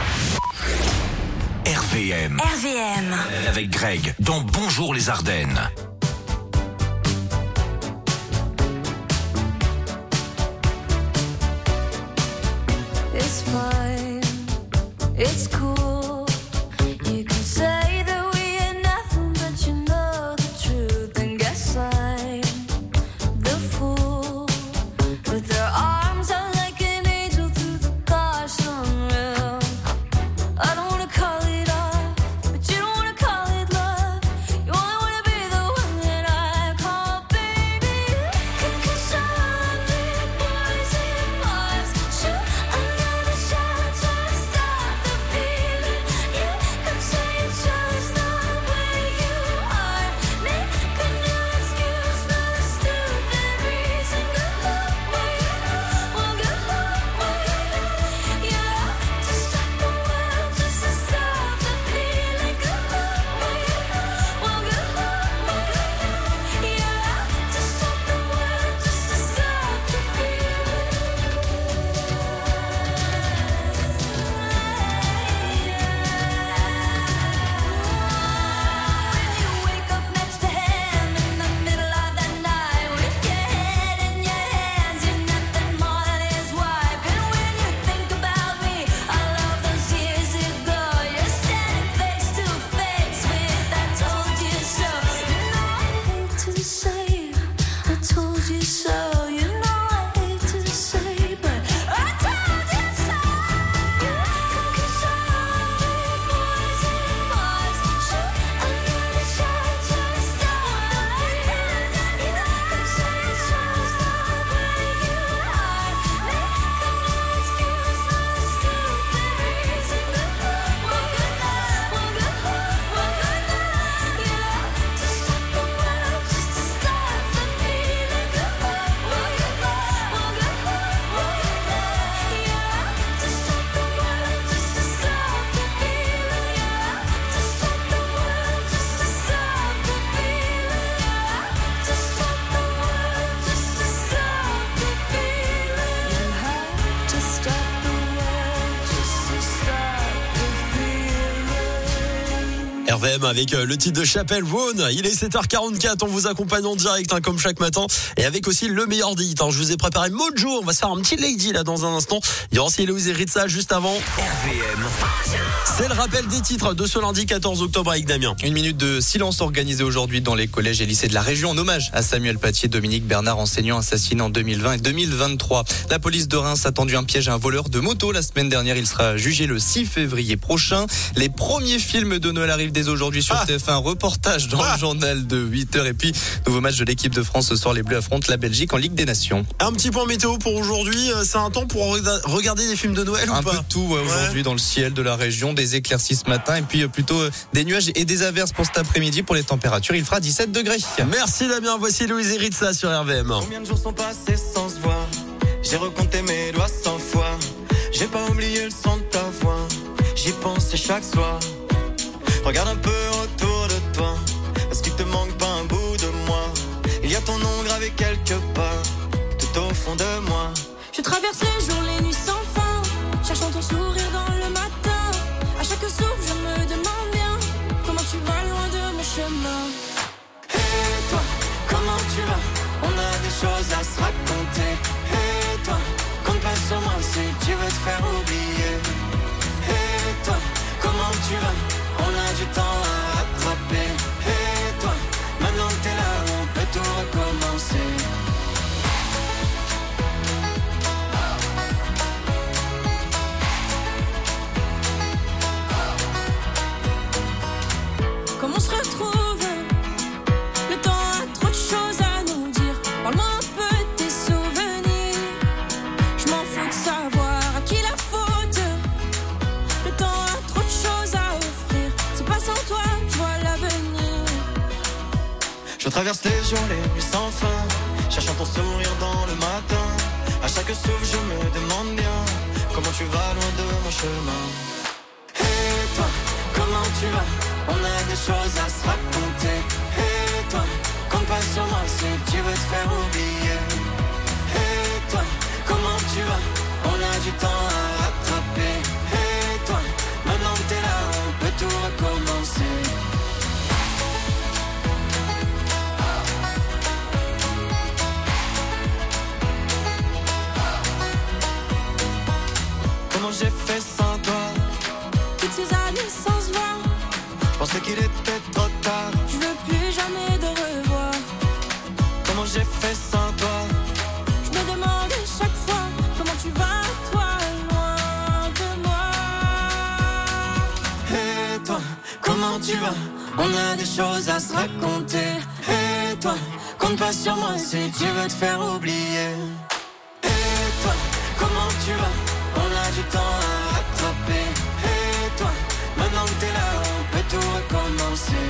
R V M. R V M. Avec Greg dans Bonjour les Ardennes. It's fine, it's cool. You can say that we ain't nothing, but you know the truth. And guess I'm the fool. With their arms out like an angel through the car sunroof. I don't wanna call it off, but you don't wanna call it love. You only wanna be the one that I call baby. Cause I'm big boys in Mars. Shoot another shot to stop the feeling. You could say it's just the way you are. Make a new excuse for a stupid reason. Good luck, well, well, good luck, well, yeah. To stop the world, just to stop the feeling. Good luck, well, good luck, well, yeah. To stop the world, just to stop the When you wake up next to him in the middle of the night with your head in your hands, you're nothing more than his wife. And when you think about me, all of those years ago, you're standing face to face with I told you so. You know I hate to say I told you so. You know I hate to say, but I told you so. Cause I'm big boys in Mars. Shoot another shot to stop the feeling. You could say it's just the way you are. Make a new excuse for a stupid reason. Good luck, well, good luck, well, good luck, well, good luck, yeah. To stop the world, just to stop the feeling. Good luck, well, good luck, well, good luck, well, good luck, yeah. To stop the world, just to stop the feeling, yeah. To stop the world, just to stop the feeling, yeah. To stop the world, just to stop the feeling. You have to stop the world, just to stop the feeling. R V M avec euh, le titre de Chapelle Vaughan. Il est sept heures quarante-quatre, on vous accompagne en direct hein, comme chaque matin et avec aussi le meilleur des hits. hein. Je vous ai préparé Mojo, on va se faire un petit lady là dans un instant. Il y aura aussi Héloïse et Ritza juste avant. R V M. C'est le rappel des titres de ce lundi quatorze octobre avec Damien. Une minute de silence organisée aujourd'hui dans les collèges et lycées de la région en hommage à Samuel Paty et Dominique Bernard, enseignants assassinés en deux mille vingt et deux mille vingt-trois. La police de Reims a tendu un piège à un voleur de moto la semaine dernière. Il sera jugé le six février prochain. Les premiers films de Noël arrivent dès aujourd'hui sur Ah. T F un. Reportage dans Ah. le journal de huit heures. Et puis, nouveau match de l'équipe de France ce soir. Les Bleus affrontent la Belgique en Ligue des Nations. Un petit point météo pour aujourd'hui. Euh, C'est un temps pour rega- regarder des films de Noël Un ou pas peu de tout ouais, aujourd'hui dans le ciel de la région, des éclaircies ce matin et puis euh, plutôt euh, des nuages et des averses pour cet après-midi. Pour les températures, il fera dix-sept degrés. Merci Damien, voici Héloïse et Ritza sur R V M. Combien de jours sont passés sans se voir? J'ai recompté mes doigts cent fois. J'ai pas oublié le son de ta voix. J'y pensais chaque soir. Regarde un peu autour de toi. Est-ce qu'il te manque pas un bout de moi? ton nom gravé quelque part, tout au fond de moi. Je traverse les jours, les nuits sans fin, cherchant ton sourire dans le matin. À chaque souffle, je me demande bien comment tu vas loin de mon chemin. Et toi, comment tu vas? On a des choses à se raconter. Et toi, compte pas sur moi si tu veux te faire oublier. Et toi, comment tu vas? On a du temps à rattraper. Et toi, maintenant que t'es là, on peut tout recommencer. Comment on se retrouve? Le temps a trop de choses à nous dire. Parle-moi un peu de tes souvenirs. Je m'en fous de savoir à qui la faute. Le temps a trop de choses à offrir. C'est pas sans toi, je vois l'avenir. Je traverse les jours, les nuits sans fin, cherchant ton sourire dans le matin. À chaque souffle, je me demande bien comment tu vas loin de mon chemin. Et toi, comment tu vas? On a des choses à se raconter. Et toi, compte pas sur moi si tu veux te faire oublier. Et toi, comment tu vas? On a du temps à rattraper. Et toi, maintenant que t'es là, on peut tout recommencer. Comment j'ai fait sans toi? Toutes ces années sans se voir, Je pensais qu'il était trop tard. je veux plus jamais de revoir. Comment j'ai fait sans toi? Je me demande chaque fois comment tu vas, toi, loin de moi. Et toi, comment tu vas? On a des choses à se raconter. Et toi, compte pas sur moi si tu veux te faire oublier. Et toi, comment tu vas? On a du temps à rattraper. Et toi, maintenant que t'es là, on peut tout recommencer.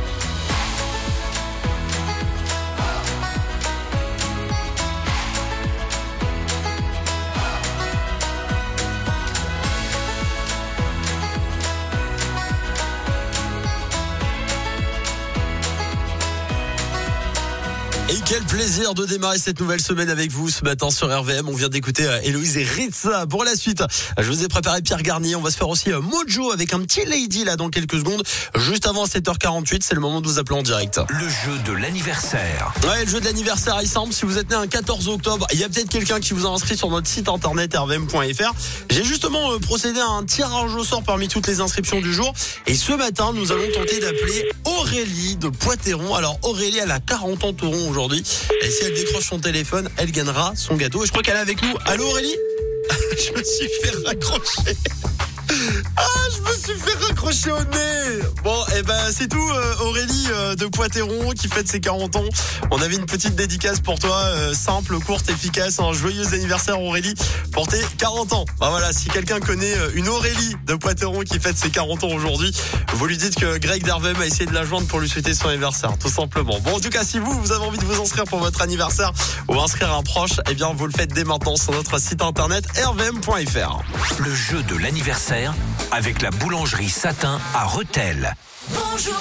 Et quel plaisir de démarrer cette nouvelle semaine avec vous ce matin sur R V M. On vient d'écouter Héloïse et Ritza. Pour la suite, je vous ai préparé Pierre Garnier. On va se faire aussi Mojo avec un petit Lady là dans quelques secondes. Juste avant sept heures quarante-huit, c'est le moment de vous appeler en direct. Le jeu de l'anniversaire. Ouais, le jeu de l'anniversaire, il semble. Si vous êtes né un quatorze octobre, il y a peut-être quelqu'un qui vous a inscrit sur notre site internet r v m point f r. J'ai justement euh, procédé à un tirage au sort parmi toutes les inscriptions du jour. Et ce matin, nous allons tenter d'appeler Aurélie de Poitéron. Alors Aurélie, elle a quarante ans Tauron aujourd'hui. Et si elle décroche son téléphone, elle gagnera son gâteau. Et je crois qu'elle est avec nous. Allô Aurélie? Je me suis fait raccrocher. Ah, je me suis fait raccrocher au nez. Bon, et eh ben c'est tout, euh, Aurélie euh, de Poitéron qui fête ses quarante ans. On avait une petite dédicace pour toi, euh, simple, courte, efficace. Un joyeux anniversaire Aurélie pour tes quarante ans. Bah voilà, si quelqu'un connaît euh, une Aurélie de Poitéron qui fête ses quarante ans aujourd'hui, vous lui dites que Greg d'R V M a essayé de la joindre pour lui souhaiter son anniversaire, tout simplement. Bon, en tout cas, si vous, vous avez envie de vous inscrire pour votre anniversaire ou inscrire un proche, eh bien vous le faites dès maintenant sur notre site internet r v m point f r. Le jeu de l'anniversaire avec la boulangerie Satin à Rethel. Bonjour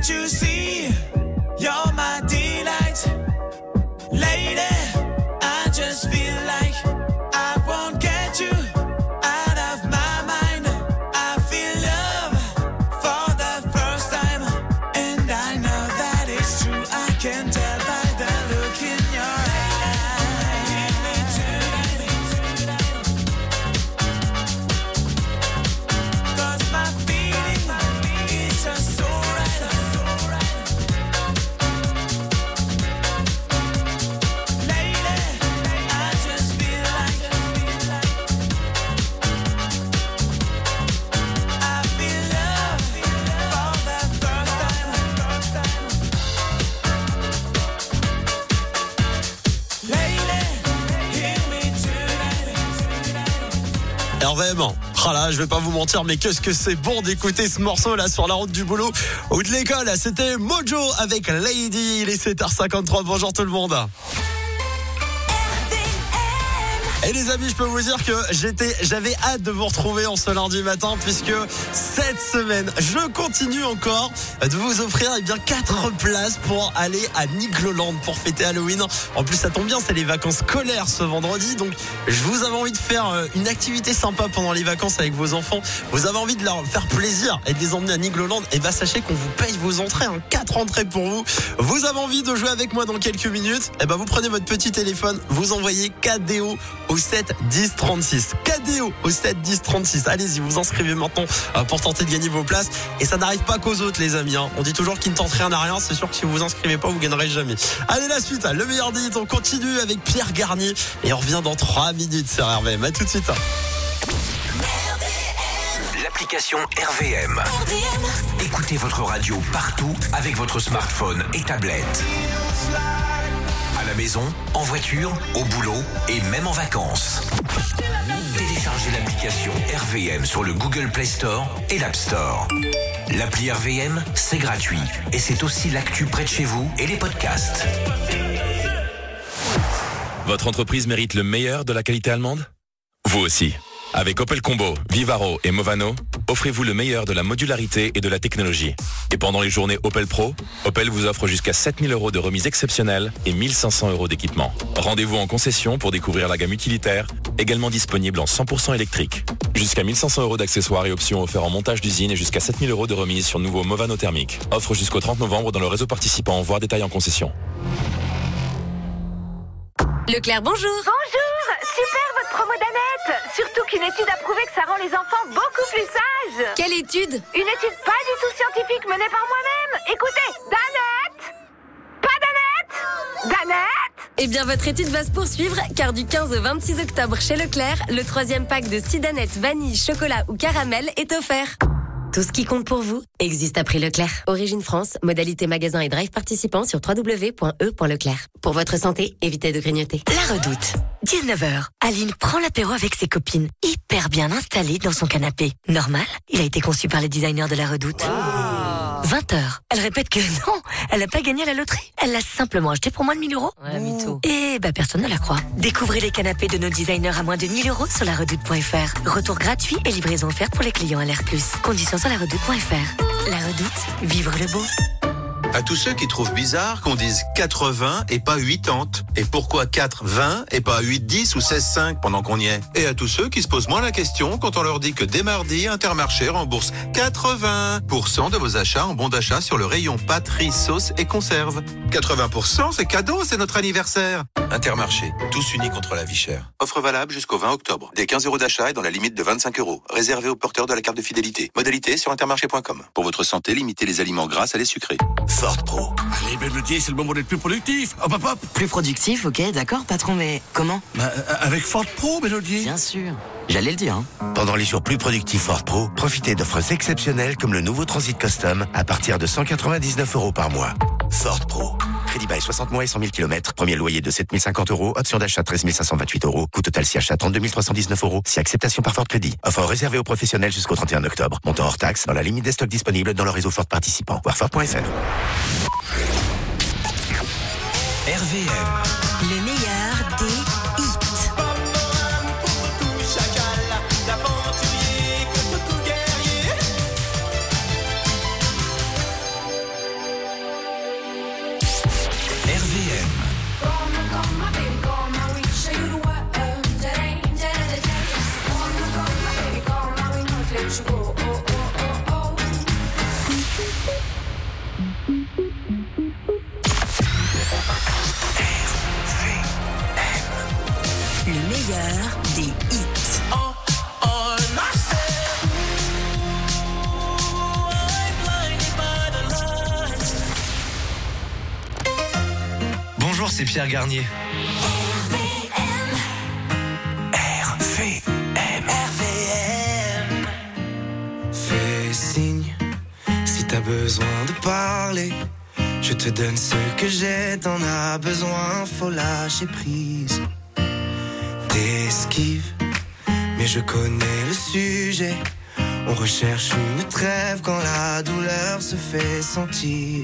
Can't you see? You're my delight. Lady, I just feel like I won't get you out of my mind. I feel love for the first time, and I know that it's true. I can tell by the look in your eye. Give me tonight, 'cause my feeling is just so right, so right. Lady, I just feel like I feel love for the first time. Lady, hear me tonight. R V M. Ah là, je vais pas vous mentir, mais qu'est-ce que c'est bon d'écouter ce morceau là sur la route du boulot ou de l'école. C'était Mojo avec Lady. Il est sept heures cinquante-trois. Bonjour tout le monde. Et les amis, je peux vous dire que j'étais, j'avais hâte de vous retrouver en ce lundi matin, puisque cette semaine, je continue encore de vous offrir eh bien quatre places pour aller à Nigloland pour fêter Halloween. En plus, ça tombe bien, c'est les vacances scolaires ce vendredi, donc je vous avais envie de faire une activité sympa pendant les vacances avec vos enfants. Vous avez envie de leur faire plaisir et de les emmener à Nigloland. Et bah sachez qu'on vous paye vos entrées, hein, quatre entrées pour vous. Vous avez envie de jouer avec moi dans quelques minutes. Et bah vous prenez votre petit téléphone, vous envoyez K D O au sept dix trente-six. K D O au sept dix trente-six. Allez-y, vous inscrivez maintenant pour tenter de gagner vos places. Et ça n'arrive pas qu'aux autres, les amis. Hein. On dit toujours qu'il ne tente rien à rien. C'est sûr que si vous vous inscrivez pas, vous gagnerez jamais. Allez, la suite, le meilleur dit. On continue avec Pierre Garnier. Et on revient dans trois minutes sur R V M. À tout de suite. L'application R V M. R V M. Écoutez votre radio partout avec votre smartphone et tablette. À la maison, en voiture, au boulot et même en vacances. Téléchargez l'application R V M sur le Google Play Store et l'App Store. L'appli R V M, c'est gratuit et c'est aussi l'actu près de chez vous et les podcasts. Votre entreprise mérite le meilleur de la qualité allemande ? Vous aussi. Avec Opel Combo, Vivaro et Movano, offrez-vous le meilleur de la modularité et de la technologie. Et pendant les journées Opel Pro, Opel vous offre jusqu'à sept mille euros de remise exceptionnelle et mille cinq cents euros d'équipement. Rendez-vous en concession pour découvrir la gamme utilitaire, également disponible en cent pour cent électrique. Jusqu'à mille cinq cents euros d'accessoires et options offerts en montage d'usine et jusqu'à sept mille euros de remise sur nouveau Movano thermique. Offre jusqu'au trente novembre dans le réseau participant, voire détail en concession. Leclerc, bonjour. Bonjour, super votre promo d'Annette. Surtout qu'une étude a prouvé que ça rend les enfants beaucoup plus sages. Quelle étude? Une étude pas du tout scientifique menée par moi-même. Écoutez, d'Annette. Pas d'Annette. D'Annette. Eh bien, votre étude va se poursuivre, car du quinze au vingt-six octobre chez Leclerc, le troisième pack de six Danettes vanille, chocolat ou caramel est offert. Tout ce qui compte pour vous existe à prix Leclerc. Origine France, modalité magasin et drive participant sur w w w point e point leclerc. Pour votre santé, évitez de grignoter. La Redoute. dix-neuf heures. Aline prend l'apéro avec ses copines, hyper bien installée dans son canapé. Normal, il a été conçu par les designers de La Redoute. Wow. vingt heures. Elle répète que non, elle n'a pas gagné à la loterie. Elle l'a simplement acheté pour moins de mille euros. Ouais, mytho. Et bah personne ne la croit. Découvrez les canapés de nos designers à moins de mille euros sur la redoute point f r. Retour gratuit et livraison offerte pour les clients L R plus. Conditions sur la redoute point f r. La Redoute, vivre le beau. À tous ceux qui trouvent bizarre qu'on dise quatre-vingts et pas quatre-vingts. Et pourquoi quatre vingt et pas huit dix ou seize cinq pendant qu'on y est? Et à tous ceux qui se posent moins la question quand on leur dit que dès mardi, Intermarché rembourse quatre-vingts pour cent de vos achats en bon d'achat sur le rayon pâtes, riz, sauce et conserve. quatre-vingts pour cent, c'est cadeau, c'est notre anniversaire. Intermarché, tous unis contre la vie chère. Offre valable jusqu'au vingt octobre. Des quinze euros d'achat et dans la limite de vingt-cinq euros. Réservé aux porteurs de la carte de fidélité. Modalité sur intermarché point com. Pour votre santé, limitez les aliments gras à les sucrés. Ford Pro. Allez, Mélodie, c'est le moment d'être plus productif. Hop, hop, hop. Plus productif, ok, d'accord, patron, mais comment? Bah, avec Ford Pro, Mélodie. Bien sûr. J'allais le dire. Hein. Pendant les jours plus productifs Ford Pro, profitez d'offres exceptionnelles comme le nouveau Transit Custom à partir de cent quatre-vingt-dix-neuf euros par mois. Ford Pro. Crédit bail soixante mois et cent mille kilomètres. Premier loyer de sept mille cinquante euros. Option d'achat treize mille cinq cent vingt-huit euros. Coût total si achat trente-deux mille trois cent dix-neuf euros. Si acceptation par Ford Crédit. Offre réservée aux professionnels jusqu'au trente et un octobre. Montant hors taxe dans la limite des stocks disponibles dans le réseau Ford participant. Voir Ford point f r. R V M. Le meilleur des hits. c'est Pierre Garnier. R V M. R V M. Fais signe si t'as besoin de parler. Je te donne ce que j'ai, t'en as besoin, faut lâcher prise. T'esquives, mais je connais le sujet. On recherche une trêve quand la douleur se fait sentir.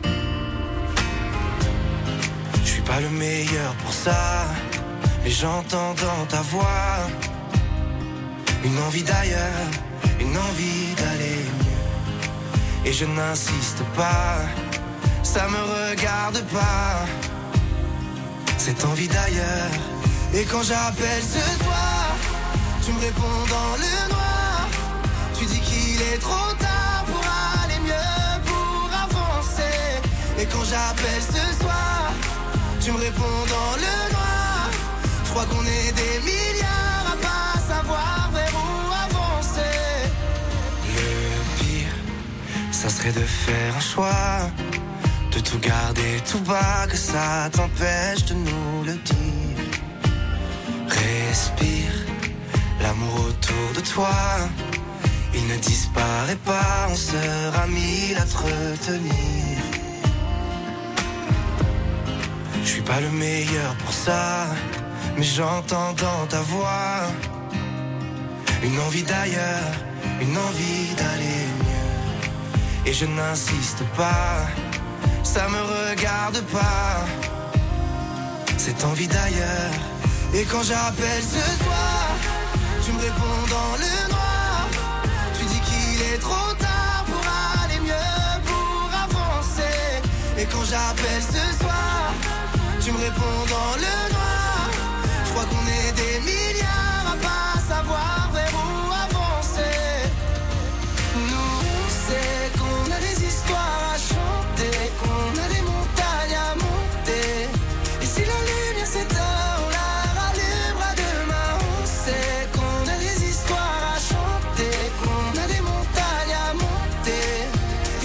Je suis pas le meilleur pour ça, mais j'entends dans ta voix une envie d'ailleurs, une envie d'aller mieux. Et je n'insiste pas, ça me regarde pas, cette envie d'ailleurs. Et quand j'appelle ce soir, tu me réponds dans le noir. Tu dis qu'il est trop tard pour aller mieux, pour avancer. Et quand j'appelle ce soir, tu me réponds dans le noir. Je crois qu'on est des milliards à pas savoir vers où avancer. Le pire, ça serait de faire un choix, de tout garder tout bas, que ça t'empêche de nous le dire. Respire, l'amour autour de toi, il ne disparaît pas, on sera mille à te retenir. Je suis pas le meilleur pour ça, mais j'entends dans ta voix une envie d'ailleurs, une envie d'aller mieux. Et je n'insiste pas, ça me regarde pas, cette envie d'ailleurs. Et quand j'appelle ce soir, tu me réponds dans le noir. Tu dis qu'il est trop tard pour aller mieux, pour avancer. Et quand j'appelle ce soir, tu me réponds dans le noir. Je crois qu'on est des